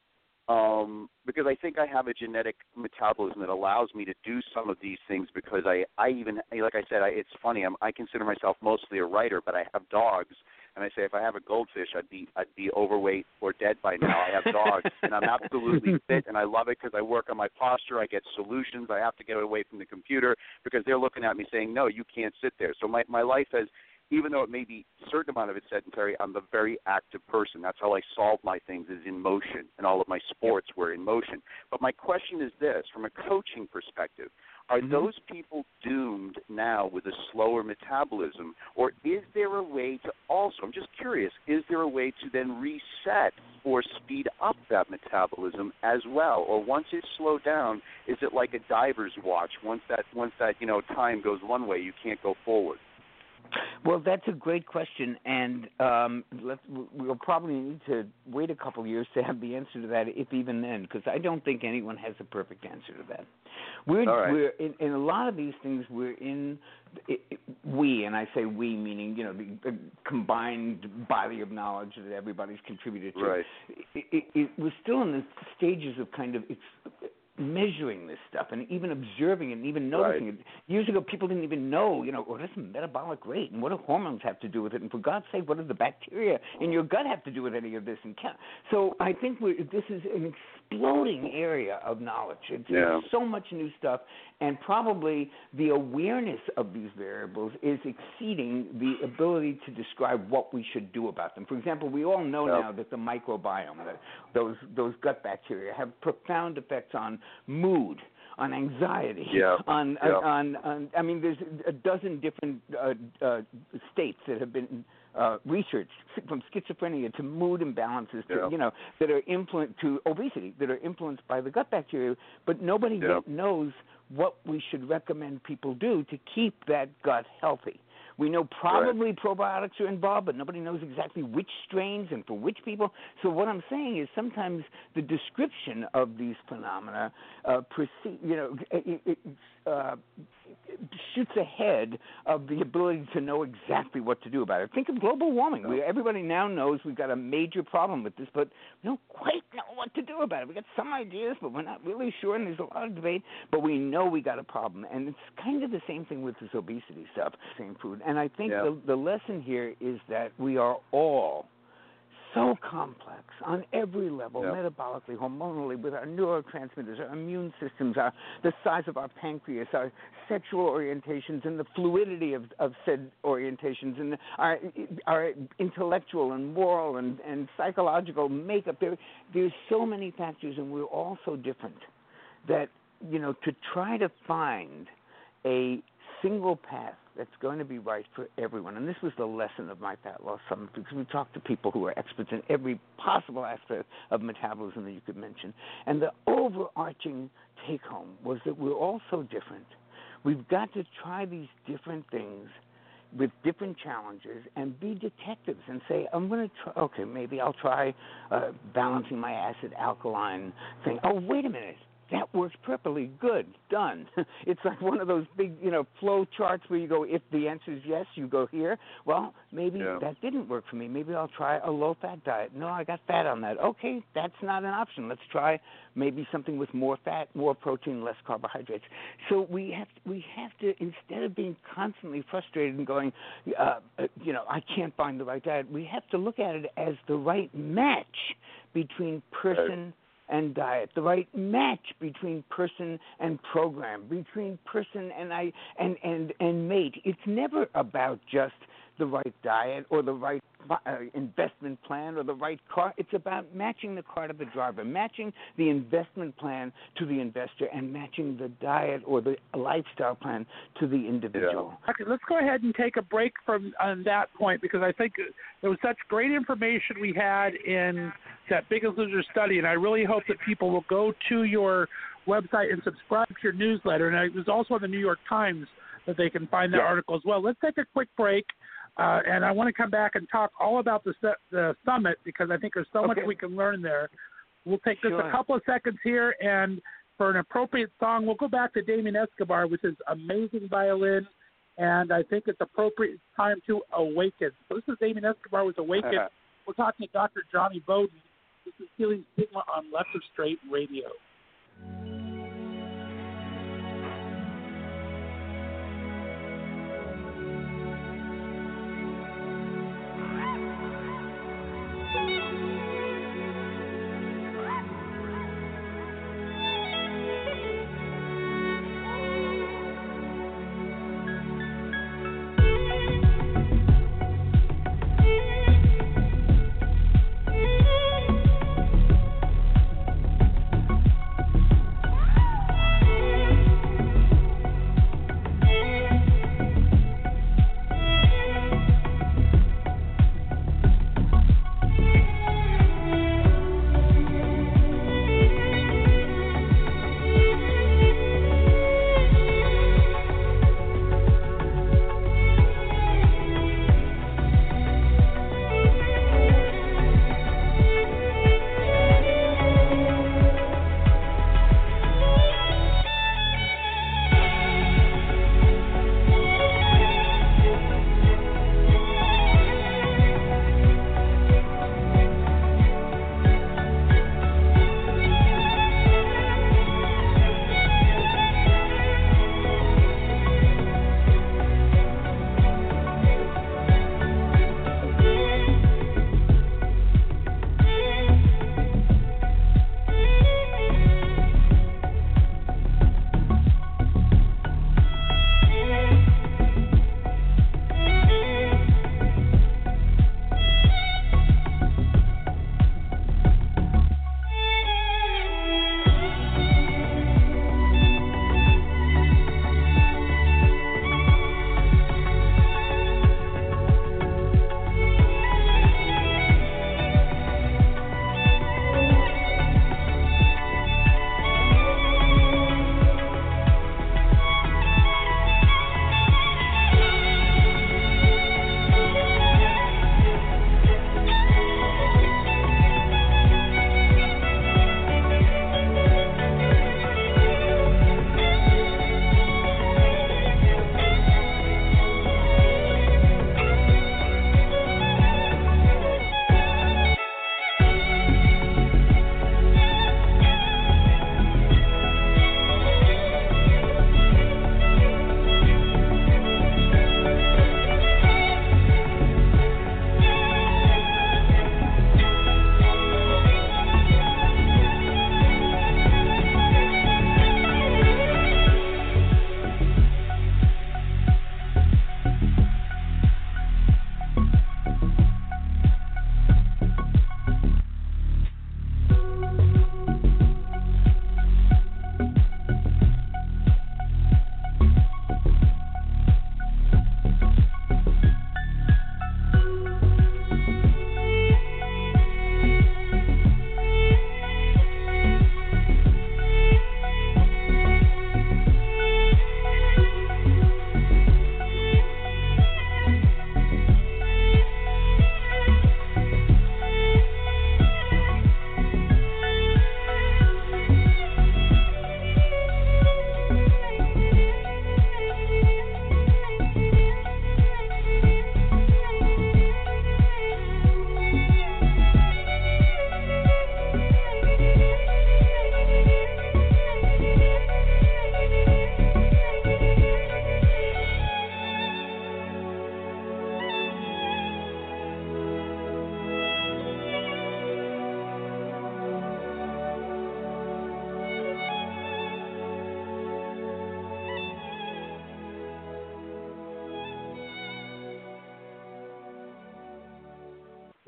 um, because I think I have a genetic metabolism that allows me to do some of these things because I, I even, like I said, I, it's funny, I'm, I consider myself mostly a writer, but I have dogs. And I say if I have a goldfish, I'd be I'd be overweight or dead by now. I have dogs, and I'm absolutely fit, and I love it because I work on my posture. I get solutions. I have to get away from the computer because they're looking at me saying, no, you can't sit there. So my, my life has, even though it may be a certain amount of it sedentary, I'm a very active person. That's how I solve my things, is in motion, and all of my sports were in motion. But my question is this, from a coaching perspective, are mm-hmm. those people doomed now with a slower metabolism, or is there a way to also, I'm just curious, is there a way to then reset or speed up that metabolism as well? Or once it's slowed down, is it like a diver's watch? Once that, once that you know, time goes one way, you can't go forward. Well, that's a great question, and um, let's, we'll probably need to wait a couple of years to have the answer to that, if even then, because I don't think anyone has a perfect answer to that. We're, right. we're in, in a lot of these things, we're in, it, it, we, and I say we, meaning, you know, the, the combined body of knowledge that everybody's contributed to. Right. It, it, it, we're still in the stages of kind of It's, measuring this stuff and even observing it and even noticing right. it. Years ago, people didn't even know, you know, what is metabolic rate and what do hormones have to do with it? And for God's sake, what does the bacteria in your gut have to do with any of this? And can, so I think we're, this is an exploding area of knowledge. It's, yeah. it's so much new stuff, and probably the awareness of these variables is exceeding the ability to describe what we should do about them. For example, we all know yep. now that the microbiome, that those those gut bacteria, have profound effects on mood, on anxiety, yeah. on, yeah. on, on, I mean, there's a dozen different uh, uh, states that have been uh, researched, from schizophrenia to mood imbalances, to, yeah. you know, that are influenced, to obesity, that are influenced by the gut bacteria, but nobody yeah. yet knows what we should recommend people do to keep that gut healthy. We know probably right. probiotics are involved, but nobody knows exactly which strains and for which people. So what I'm saying is sometimes the description of these phenomena, uh, proceed, you know, it, it, uh, shoots ahead of the ability to know exactly what to do about it. Think of global warming. We, everybody now knows we've got a major problem with this, but we don't quite know what to do about it. We've got some ideas, but we're not really sure, and there's a lot of debate, but we know we got a problem. And it's kind of the same thing with this obesity stuff, same food. And I think yeah. the, the lesson here is that we are all so complex on every level, yep. metabolically, hormonally, with our neurotransmitters, our immune systems, our, the size of our pancreas, our sexual orientations, and the fluidity of, of said orientations, and our, our intellectual and moral and, and psychological makeup. There, there's so many factors, and we're all so different that, you know, to try to find a single path that's going to be right for everyone. And this was the lesson of my Fat Loss Summit, because we talked to people who are experts in every possible aspect of metabolism that you could mention. And the overarching take-home was that we're all so different. We've got to try these different things with different challenges and be detectives and say, I'm going to try, okay, maybe I'll try uh, balancing my acid-alkaline thing. Oh, wait a minute. That works perfectly. Good. Done. It's like one of those big, you know, flow charts where you go, if the answer is yes, you go here. Well, maybe yeah. that didn't work for me. Maybe I'll try a low-fat diet. No, I got fat on that. Okay, that's not an option. Let's try maybe something with more fat, more protein, less carbohydrates. So we have to, we have to, instead of being constantly frustrated and going, uh, you know, I can't find the right diet, we have to look at it as the right match between person right. and diet, the right match between person and program, between person and I and, and, and mate. It's never about just the right diet or the right uh, investment plan or the right car. It's about matching the car to the driver, matching the investment plan to the investor, and matching the diet or the lifestyle plan to the individual. Yeah. Okay, let's go ahead and take a break from on that point, because I think there was such great information we had in that Biggest Loser study, and I really hope that people will go to your website and subscribe to your newsletter. And it was also on the New York Times that they can find that yeah. article as well. Let's take a quick break, uh, and I want to come back and talk all about the the summit, because I think there's so okay. much we can learn there. We'll take just sure. a couple of seconds here, and for an appropriate song, we'll go back to Damien Escobar with his amazing violin, and I think it's appropriate time to awaken. So this is Damien Escobar with Awaken. Uh-huh. We're talking to Doctor Johnny Bowden. This is Healing Stigma on Left of Straight Radio.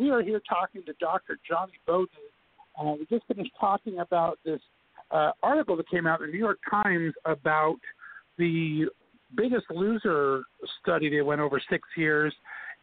we are here talking to Doctor Johnny Bowden. Uh, we just finished talking about this uh, article that came out in the New York Times about the Biggest Loser study. They went over six years,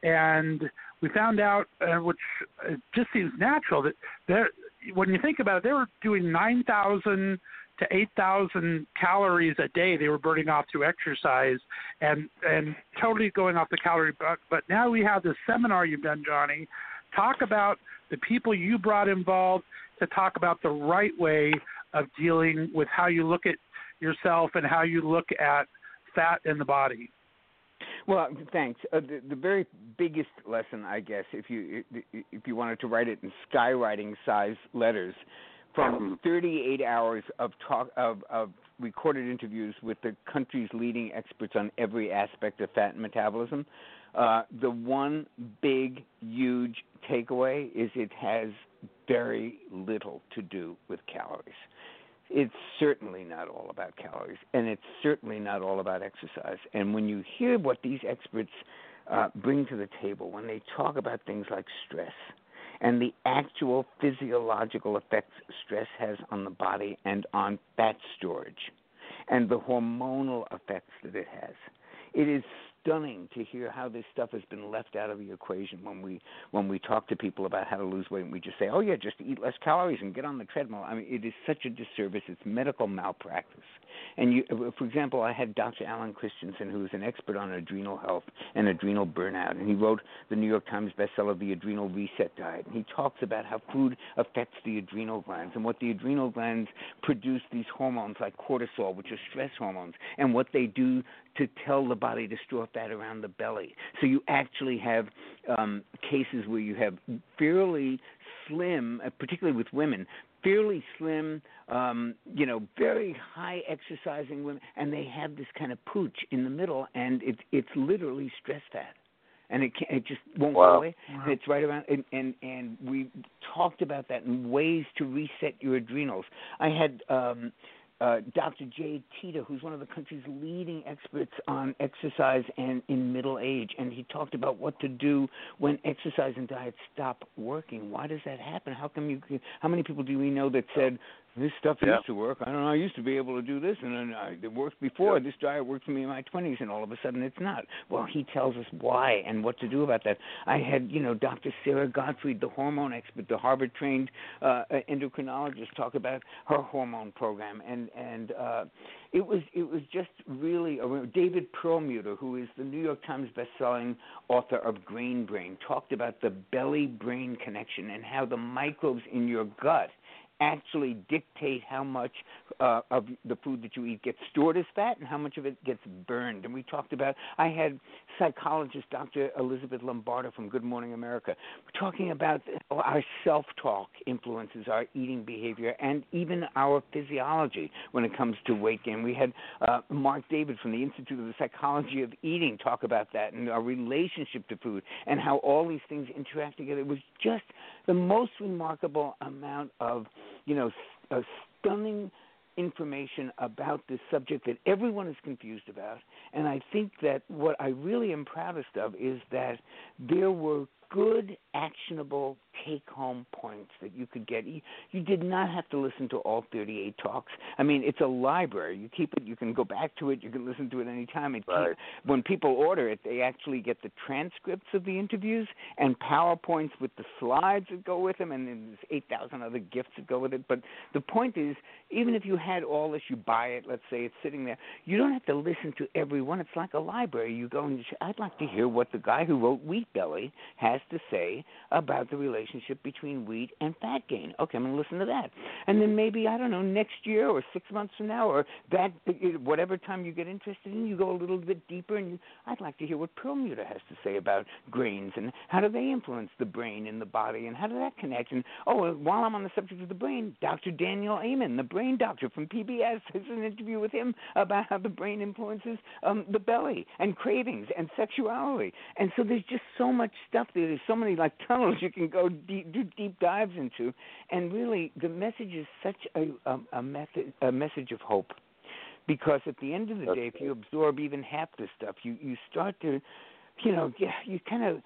and we found out, uh, which uh, just seems natural, that there, when you think about it, they were doing nine thousand to eight thousand calories a day they were burning off through exercise and, and totally going off the calorie buck. But now we have this seminar you've done, Johnny. Talk about the people you brought involved to talk about the right way of dealing with how you look at yourself and how you look at fat in the body. Well, thanks. Uh, the, the very biggest lesson, I guess, if you if you wanted to write it in skywriting size letters, from thirty-eight hours of talk of, of recorded interviews with the country's leading experts on every aspect of fat and metabolism, uh, the one big, huge takeaway is it has very little to do with calories. It's certainly not all about calories, and it's certainly not all about exercise. And when you hear what these experts uh, bring to the table, when they talk about things like stress and the actual physiological effects stress has on the body and on fat storage and the hormonal effects that it has, it is stunning to hear how this stuff has been left out of the equation when we when we talk to people about how to lose weight, and we just say, oh yeah, just eat less calories and get on the treadmill. I mean, it is such a disservice. It's medical malpractice. And you, for example, I had Doctor Alan Christensen, who is an expert on adrenal health and adrenal burnout, and he wrote the New York Times bestseller, The Adrenal Reset Diet. And he talks about how food affects the adrenal glands and what the adrenal glands produce these hormones like cortisol, which are stress hormones, and what they do to tell the body to store fat around the belly. So you actually have um, cases where you have fairly slim, uh, particularly with women, fairly slim, um, you know, very high exercising women, and they have this kind of pooch in the middle, and it's it's literally stress fat, and it can't, it just won't wow. go away. Wow. And it's right around, and, and and we talked about that in ways to reset your adrenals. I had. Um, Uh, Doctor Jay Teta, who's one of the country's leading experts on exercise and in middle age, and he talked about what to do when exercise and diet stop working. Why does that happen? How come you? How many people do we know that said, this stuff yeah. used to work. I don't know. I used to be able to do this, and then I, it worked before. Yeah. This diet worked for me in my twenties, and all of a sudden it's not. Well, he tells us why and what to do about that. I had, you know, Doctor Sarah Gottfried, the hormone expert, the Harvard-trained uh, endocrinologist, talk about her hormone program, and and uh, it was it was just really a, David Perlmutter, who is the New York Times best-selling author of Grain Brain, talked about the belly-brain connection and how the microbes in your gut actually dictate how much uh, of the food that you eat gets stored as fat and how much of it gets burned. And we talked about, I had psychologist Doctor Elizabeth Lombardo from Good Morning America talking about our self-talk influences our eating behavior and even our physiology when it comes to weight gain. We had uh, Mark David from the Institute of the Psychology of Eating talk about that and our relationship to food and how all these things interact together. It was just the most remarkable amount of you know, uh, stunning information about this subject that everyone is confused about. And I think that what I really am proudest of is that there were good, actionable take-home points that you could get. You, you did not have to listen to all thirty-eight talks. I mean, it's a library. You keep it. You can go back to it. You can listen to it any time. It right. keep, when people order it, they actually get the transcripts of the interviews and PowerPoints with the slides that go with them, and then there's eight thousand other gifts that go with it. But the point is, even if you had all this, you buy it, let's say it's sitting there, you don't have to listen to every one. It's like a library. You go and you say, I'd like to hear what the guy who wrote Wheat Belly has to say about the relationship between wheat and fat gain. Okay, I'm going to listen to that. And then maybe, I don't know, next year or six months from now or that whatever time you get interested in, you go a little bit deeper and you, I'd like to hear what Perlmutter has to say about grains and how do they influence the brain and the body and how does that connect. And, oh, while I'm on the subject of the brain, Doctor Daniel Amen, the brain doctor from P B S, has an interview with him about how the brain influences um, the belly and cravings and sexuality. And so there's just so much stuff there. There's so many like tunnels you can go deep, do deep dives into, and really the message is such a, a, a, method, a message of hope, because at the end of the day, if you absorb even half this stuff, you, you start to, you know, you kind of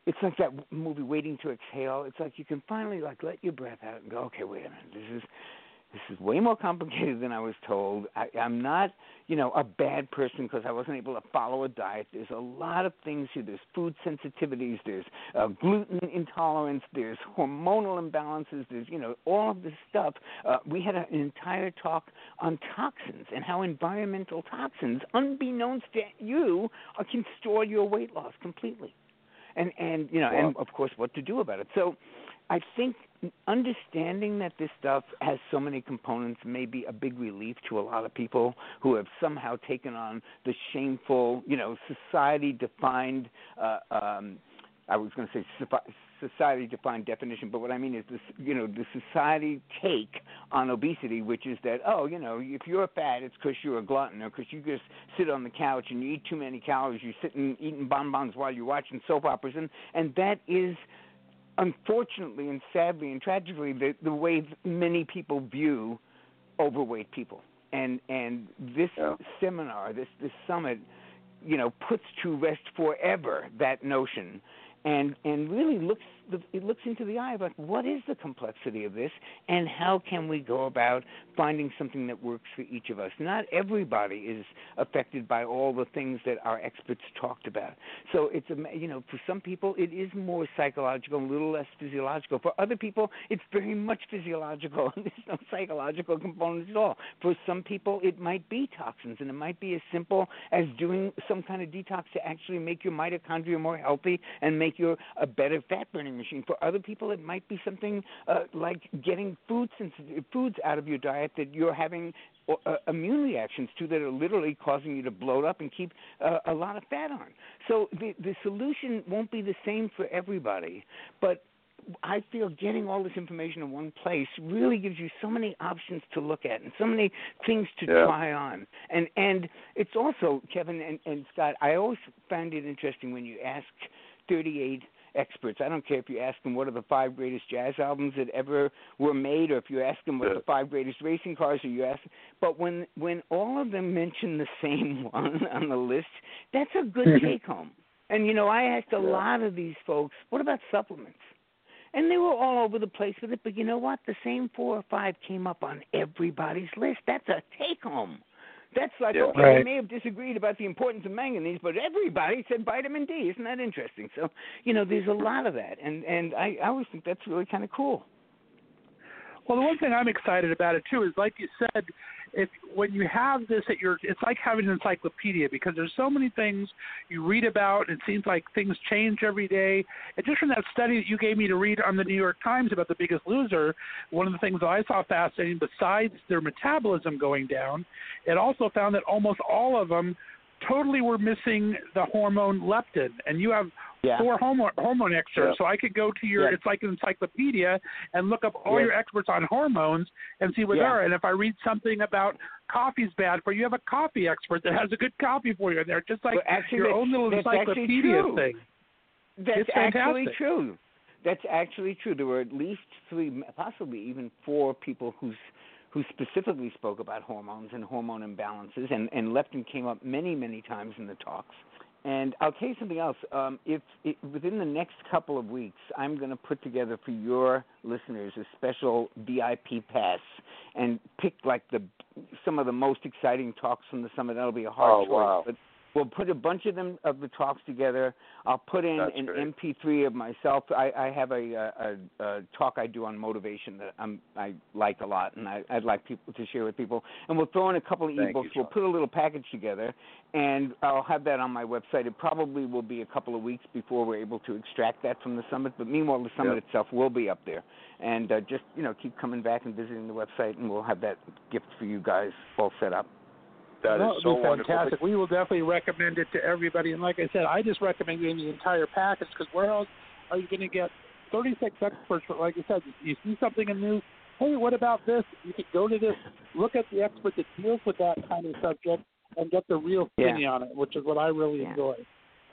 it's like that movie Waiting to Exhale. It's like you can finally like let your breath out and go, okay, wait a minute, this is this is way more complicated than I was told. I, I'm not, you know, a bad person because I wasn't able to follow a diet. There's a lot of things here. There's food sensitivities. There's uh, gluten intolerance. There's hormonal imbalances. There's, you know, all of this stuff. Uh, we had an entire talk on toxins and how environmental toxins, unbeknownst to you, uh, can store your weight loss completely. And, and you know, wow. and, of course, what to do about it. So I think understanding that this stuff has so many components may be a big relief to a lot of people who have somehow taken on the shameful, you know, society-defined, uh, um, I was going to say society-defined definition, but what I mean is this, you know, the society take on obesity, which is that, oh, you know, if you're fat, it's because you're a glutton or because you just sit on the couch and you eat too many calories, you're sitting eating bonbons while you're watching soap operas, and, and that is, unfortunately and sadly and tragically, the, the way many people view overweight people. And and this yeah. seminar, this, this summit, you know, puts to rest forever that notion and and really looks it looks into the eye of like, what is the complexity of this and how can we go about finding something that works for each of us? Not everybody is affected by all the things that our experts talked about. So it's, a, you know, for some people it is more psychological, a little less physiological. For other people, it's very much physiological and there's no psychological components at all. For some people, it might be toxins, and it might be as simple as doing some kind of detox to actually make your mitochondria more healthy and make you a better fat-burning machine. For other people, it might be something uh, like getting food sensitive foods out of your diet that you're having uh, immune reactions to that are literally causing you to bloat up and keep uh, a lot of fat on. So the, the solution won't be the same for everybody, but I feel getting all this information in one place really gives you so many options to look at and so many things to yeah. try on. And and it's also, Kevin and, and Scott, I always found it interesting when you ask thirty-eight experts. I don't care if you ask them what are the five greatest jazz albums that ever were made, or if you ask them what yeah. are the five greatest racing cars, or you ask. But when when all of them mention the same one on the list, that's a good take home. And you know, I asked a yeah. lot of these folks, what about supplements? And they were all over the place with it. But you know what? The same four or five came up on everybody's list. That's a take home. That's like, yeah, okay, right. They may have disagreed about the importance of manganese, but everybody said vitamin D. Isn't that interesting? So, you know, there's a lot of that, and, and I, I always think that's really kind of cool. Well, the one thing I'm excited about it, too, is like you said, if when you have this at your, it's like having an encyclopedia because there's so many things you read about. It seems like things change every day. And just from that study that you gave me to read on the New York Times about The Biggest Loser, one of the things that I saw fascinating, besides their metabolism going down, it also found that almost all of them totally were missing the hormone leptin. And you have yeah. four hormone, hormone experts, yeah. so I could go to your, yeah. it's like an encyclopedia, and look up all yeah. your experts on hormones and see what yeah. they are. And if I read something about coffee's bad for you, you have a coffee expert that has a good coffee for you in there, just like well, actually, your own little encyclopedia thing. That's it's actually true. That's actually true. There were at least three, possibly even four people who's who specifically spoke about hormones and hormone imbalances, and, and leptin came up many, many times in the talks. And I'll tell you something else. Um, if it, within the next couple of weeks, I'm going to put together for your listeners a special V I P pass and pick like the some of the most exciting talks from the summit. That'll be a hard oh, choice, wow. but we'll put a bunch of them of the talks together. I'll put in That's an great. M P three of myself. I, I have a, a, a talk I do on motivation that I'm, I like a lot, and I, I'd like people to share with people. And we'll throw in a couple of Thank ebooks. you, We'll put a little package together, and I'll have that on my website. It probably will be a couple of weeks before we're able to extract that from the summit. But meanwhile, the summit yep. itself will be up there. And uh, just you know, keep coming back and visiting the website, and we'll have that gift for you guys all set up. That well, is so fantastic. wonderful. We will definitely recommend it to everybody. And like I said, I just recommend getting the entire package because where else are you going to get thirty-six experts? But like I said, you see something in the news, hey, what about this? You could go to this, look at the expert that deals with that kind of subject, and get the real skinny yeah. on it, which is what I really yeah. enjoy.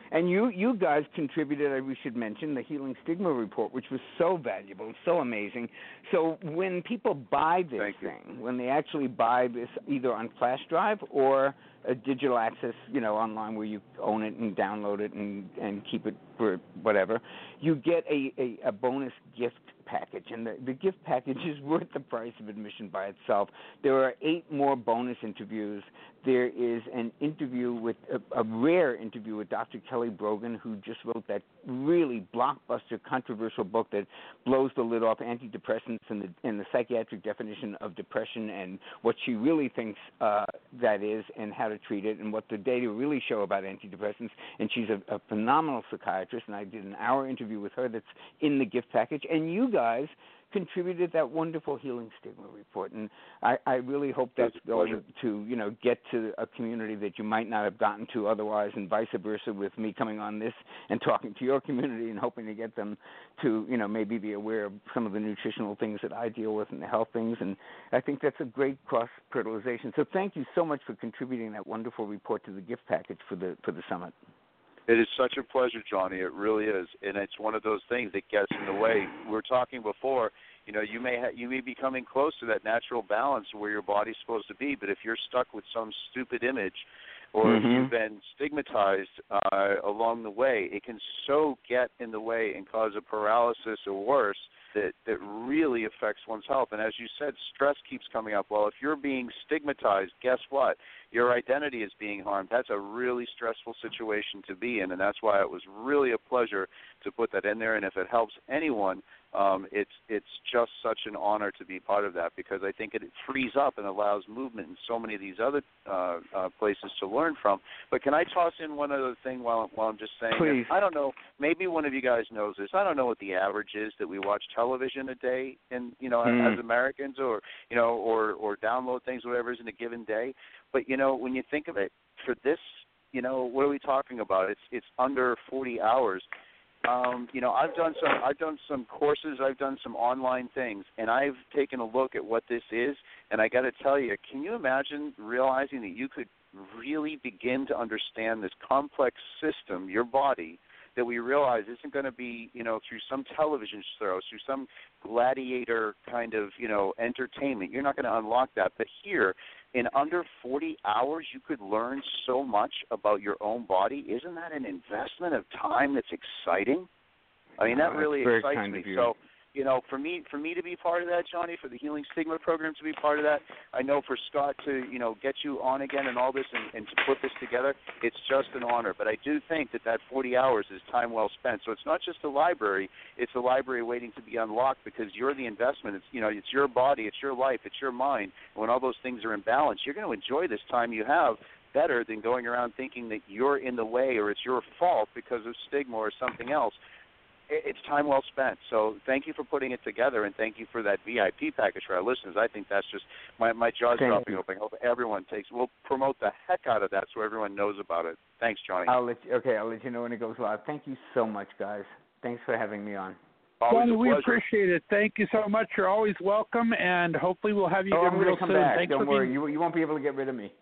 And you, you guys contributed, we should mention, the Healing Stigma Report, which was so valuable, so amazing. So when people buy this Thank thing, you. when they actually buy this either on flash drive or a digital access, you know, online where you own it and download it and, and keep it for whatever, you get a, a, a bonus gift package. And the, the gift package is worth the price of admission by itself. There are eight more bonus interviews. There is an interview with, a, a rare interview with Doctor Kelly Brogan, who just wrote that really blockbuster, controversial book that blows the lid off antidepressants and the, and the psychiatric definition of depression and what she really thinks uh, that is and how to treat it and what the data really show about antidepressants. And she's a, a phenomenal psychiatrist, and I did an hour interview with her that's in the gift package. And you guys contributed that wonderful Healing Stigma Report, and I, I really hope that's going to, you know, get to a community that you might not have gotten to otherwise, and vice versa with me coming on this and talking to your community and hoping to get them to, you know, maybe be aware of some of the nutritional things that I deal with and the health things, and I think that's a great cross-fertilization. So thank you so much for contributing that wonderful report to the gift package for the for the summit. It is such a pleasure, Johnny. It really is, and it's one of those things that gets in the way. We were talking before. You know, you may ha- you may be coming close to that natural balance where your body's supposed to be, but if you're stuck with some stupid image, or mm-hmm. if you've been stigmatized uh, along the way, it can so get in the way and cause a paralysis or worse that that really affects one's health. And as you said, stress keeps coming up. Well, if you're being stigmatized, guess what? Your identity is being harmed. That's a really stressful situation to be in, and that's why it was really a pleasure to put that in there. And if it helps anyone, um, it's it's just such an honor to be part of that, because I think it, it frees up and allows movement in so many of these other uh, uh, places to learn from. But can I toss in one other thing while, while I'm just saying Please. it? I don't know, maybe one of you guys knows this. I don't know what the average is that we watch television a day, in, you know, mm. as Americans, or, you know, or, or download things, whatever it is in a given day. But, you know, when you think of it, for this, you know, what are we talking about? It's it's under forty hours. Um, you know, I've done some I've done some courses, I've done some online things, and I've taken a look at what this is, and I got to tell you, can you imagine realizing that you could really begin to understand this complex system, your body, that we realize isn't going to be, you know, through some television show, through some gladiator kind of, you know, entertainment. You're not going to unlock that. But here, in under forty hours, you could learn so much about your own body. Isn't that an investment of time that's exciting? I mean, that oh, really very excites kind me. of you. So, you know, for me, for me to be part of that, Johnny, for the Healing Stigma program to be part of that, I know for Scott to, you know, get you on again and all this and, and to put this together, it's just an honor. But I do think that that forty hours is time well spent. So it's not just a library; it's a library waiting to be unlocked, because you're the investment. It's, you know, it's your body, it's your life, it's your mind. And when all those things are in balance, you're going to enjoy this time you have better than going around thinking that you're in the way or it's your fault because of stigma or something else. It's time well spent. So thank you for putting it together, and thank you for that V I P package for our listeners. I think that's just my, my jaw's Thank dropping you. open. I hope everyone takes. We'll promote the heck out of that so everyone knows about it. Thanks, Johnny. I'll let you, okay, I'll let you know when it goes live. Thank you so much, guys. Thanks for having me on. Always Johnny, a we pleasure. appreciate it. Thank you so much. You're always welcome, and hopefully we'll have you oh, again I'm real gonna come soon. back. Thanks Don't for worry, being... you you won't be able to get rid of me.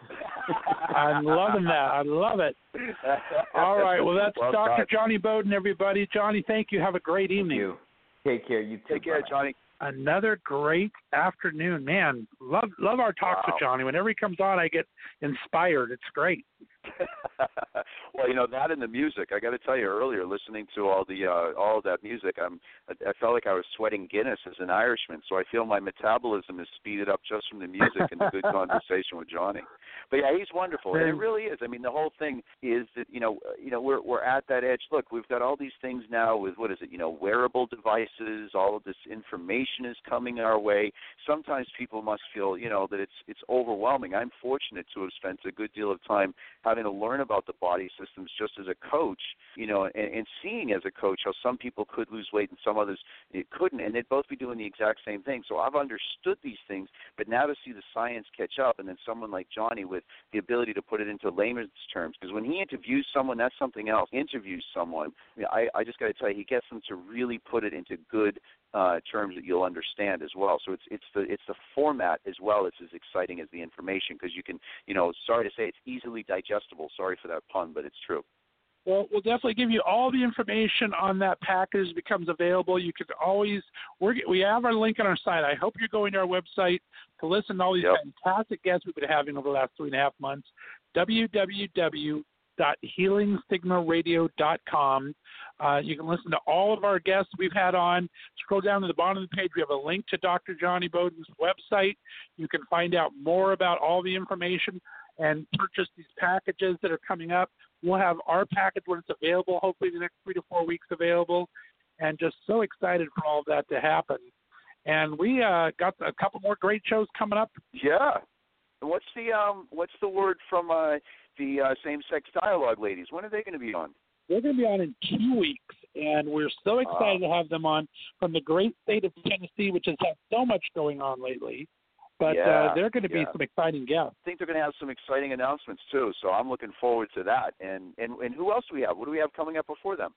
I'm loving that. I love it. All right. Well, that's well, Doctor God. Johnny Bowden, everybody. Johnny, thank you. Have a great Thank evening. you. Take care. You too. Take care, Bye. Johnny. Another great afternoon. Man, love love our talks Wow. with Johnny. Whenever he comes on, I get inspired. It's great. Well, you know, that and the music. I got to tell you, earlier listening to all the uh, all of that music, I'm I, I felt like I was sweating Guinness as an Irishman. So I feel my metabolism is speeded up just from the music and the good conversation with Johnny. But yeah, he's wonderful, and it really is. I mean, the whole thing is that you know, you know, we're we're at that edge. Look, we've got all these things now with what is it? You know, wearable devices. All of this information is coming our way. Sometimes people must feel, you know, that it's it's overwhelming. I'm fortunate to have spent a good deal of time having to learn about the body systems just as a coach, you know, and, and seeing as a coach how some people could lose weight and some others it couldn't, and they'd both be doing the exact same thing. So I've understood these things, but now to see the science catch up, and then someone like Johnny with the ability to put it into layman's terms, because when he interviews someone, that's something else. Interviews someone, I, mean, I, I just got to tell you, he gets them to really put it into good uh, terms that you'll understand as well. So it's it's the it's the format as well. It's as exciting as the information, because you can, you know, sorry to say, it's easily digestible. Sorry for that pun, but it's true. Well, we'll definitely give you all the information on that package that becomes available. You can always we're, we have our link on our site. I hope you're going to our website to listen to all these Yep. fantastic guests we've been having over the last three and a half months. w w w dot healing stigma radio dot com. Uh, you can listen to all of our guests we've had on. Scroll down to the bottom of the page. We have a link to Doctor Johnny Bowden's website. You can find out more about all the information and purchase these packages that are coming up. We'll have our package when it's available, hopefully the next three to four weeks available, and just so excited for all of that to happen. And we uh, got a couple more great shows coming up. Yeah. What's the um what's the word from uh, the uh, same-sex dialogue ladies? When are they going to be on? They're going to be on in two weeks, and we're so excited uh, to have them on from the great state of Tennessee, which has had so much going on lately. But yeah, uh, they're going to be yeah. some exciting guests. I think they're going to have some exciting announcements too, so I'm looking forward to that. And and and who else do we have? What do we have coming up before them?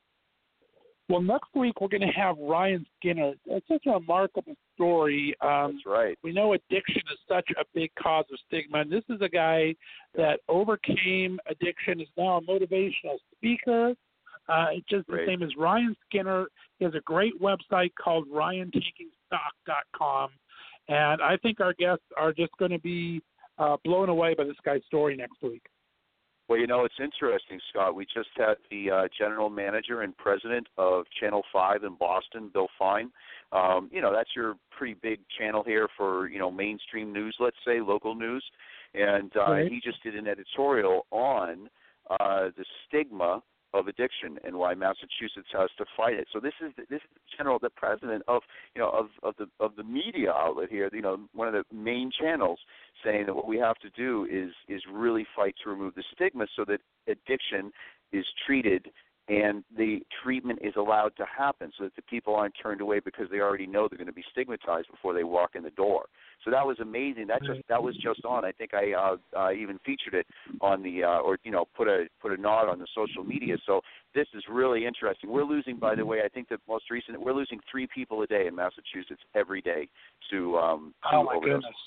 Well, next week we're going to have Ryan Skinner. It's such a remarkable story. Um, That's right. We know addiction is such a big cause of stigma, and this is a guy that overcame addiction, is now a motivational speaker. Uh, it's just Great. His name is Ryan Skinner. He has a great website called ryan taking stock dot com, and I think our guests are just going to be uh, blown away by this guy's story next week. Well, you know, it's interesting, Scott. We just had the uh, general manager and president of Channel five in Boston, Bill Fine. Um, you know, that's your pretty big channel here for, you know, mainstream news, let's say, local news. And uh, Right. he just did an editorial on uh, the stigma of addiction and why Massachusetts has to fight it. So this is the, this is the general, the president of you know of, of the of the media outlet here, you know, one of the main channels, saying that what we have to do is is really fight to remove the stigma so that addiction is treated and the treatment is allowed to happen, so that the people aren't turned away because they already know they're going to be stigmatized before they walk in the door. So that was amazing. That just that was just on. I think I uh, uh, even featured it on the uh, or you know put a put a nod on the social media. So this is really interesting. We're losing, by the way, I think the most recent we're losing three people a day in Massachusetts every day to um to Oh my overdose. goodness!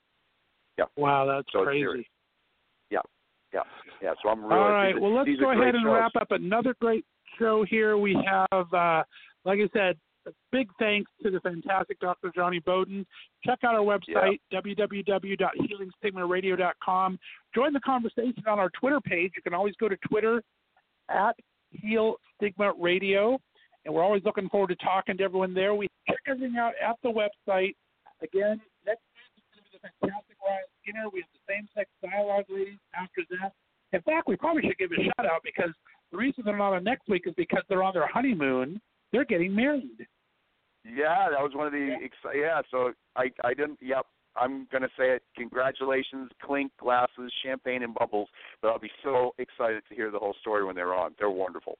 Yeah. Wow, that's So it's crazy. serious. Yeah, yeah, yeah. So I'm really. All right. These, Well, let's these go are ahead great and shows. wrap up another great show here. We have, uh, like I said, a big thanks to the fantastic Doctor Johnny Bowden. Check out our website, Yeah. w w w dot healing stigma radio dot com. Join the conversation on our Twitter page. You can always go to Twitter at Heal Stigma Radio, and we're always looking forward to talking to everyone there. We check everything out at the website. Again, next week is going to be the fantastic Ryan Skinner. We have the same-sex dialogue ladies after that. In fact, we probably should give a shout-out because the reason they're not on next week is because they're on their honeymoon. They're getting married. Yeah, that was one of the yeah. Exci- yeah. So I I didn't. Yep. I'm gonna say it. Congratulations, clink glasses, champagne and bubbles. But I'll be so excited to hear the whole story when they're on. They're wonderful.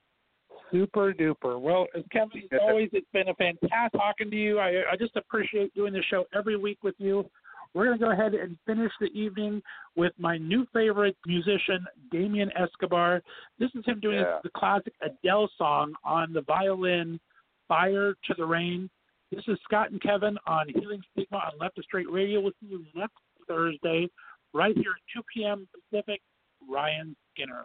Super duper. Well, as Kevin, as always, it's been a fantastic talking to you. I I just appreciate doing the show every week with you. We're going to go ahead and finish the evening with my new favorite musician, Damien Escobar. This is him doing Yeah. the classic Adele song on the violin, Fire to the Rain. This is Scott and Kevin on Healing Stigma on Left to Straight Radio. We'll see you next Thursday, right here at two p.m. Pacific. Ryan Skinner.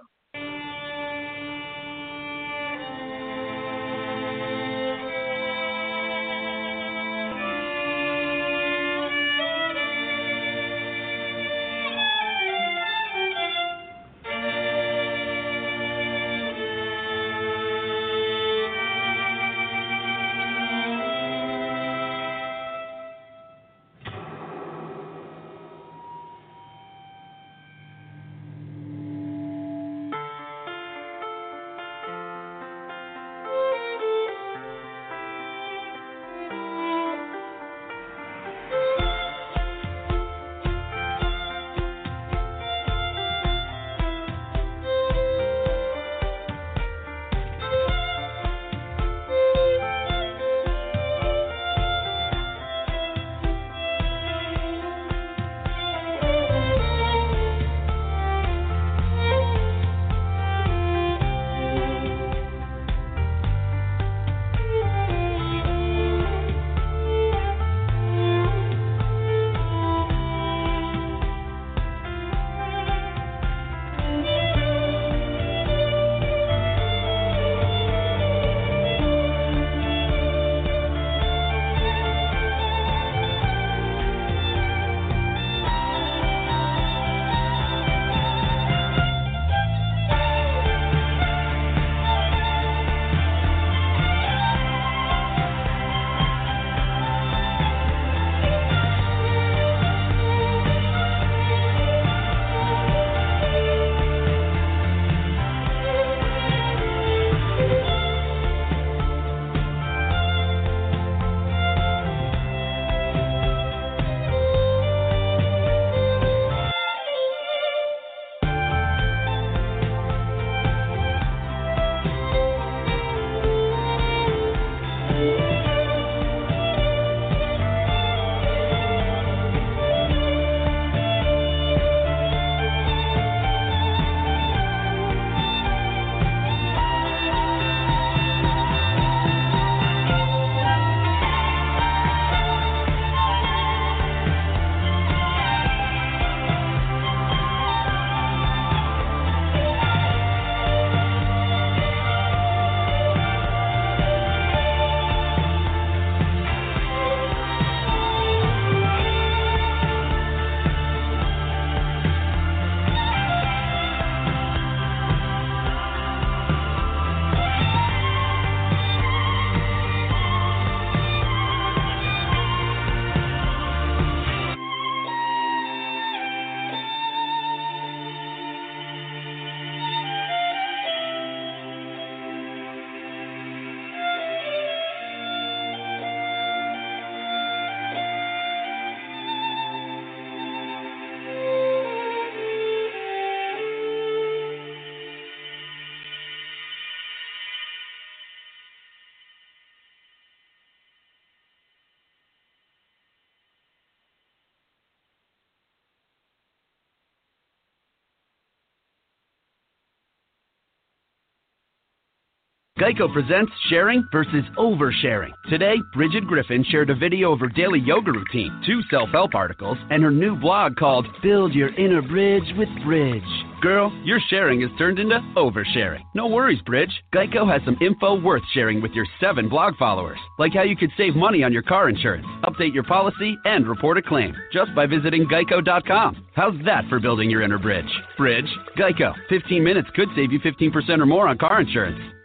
Geico presents sharing versus oversharing. Today, Bridget Griffin shared a video of her daily yoga routine, two self-help articles, and her new blog called Build Your Inner Bridge with Bridge. Girl, your sharing has turned into oversharing. No worries, Bridge. Geico has some info worth sharing with your seven blog followers, like how you could save money on your car insurance, update your policy, and report a claim just by visiting geico dot com. How's that for building your inner bridge? Bridge, Geico. fifteen minutes could save you fifteen percent or more on car insurance.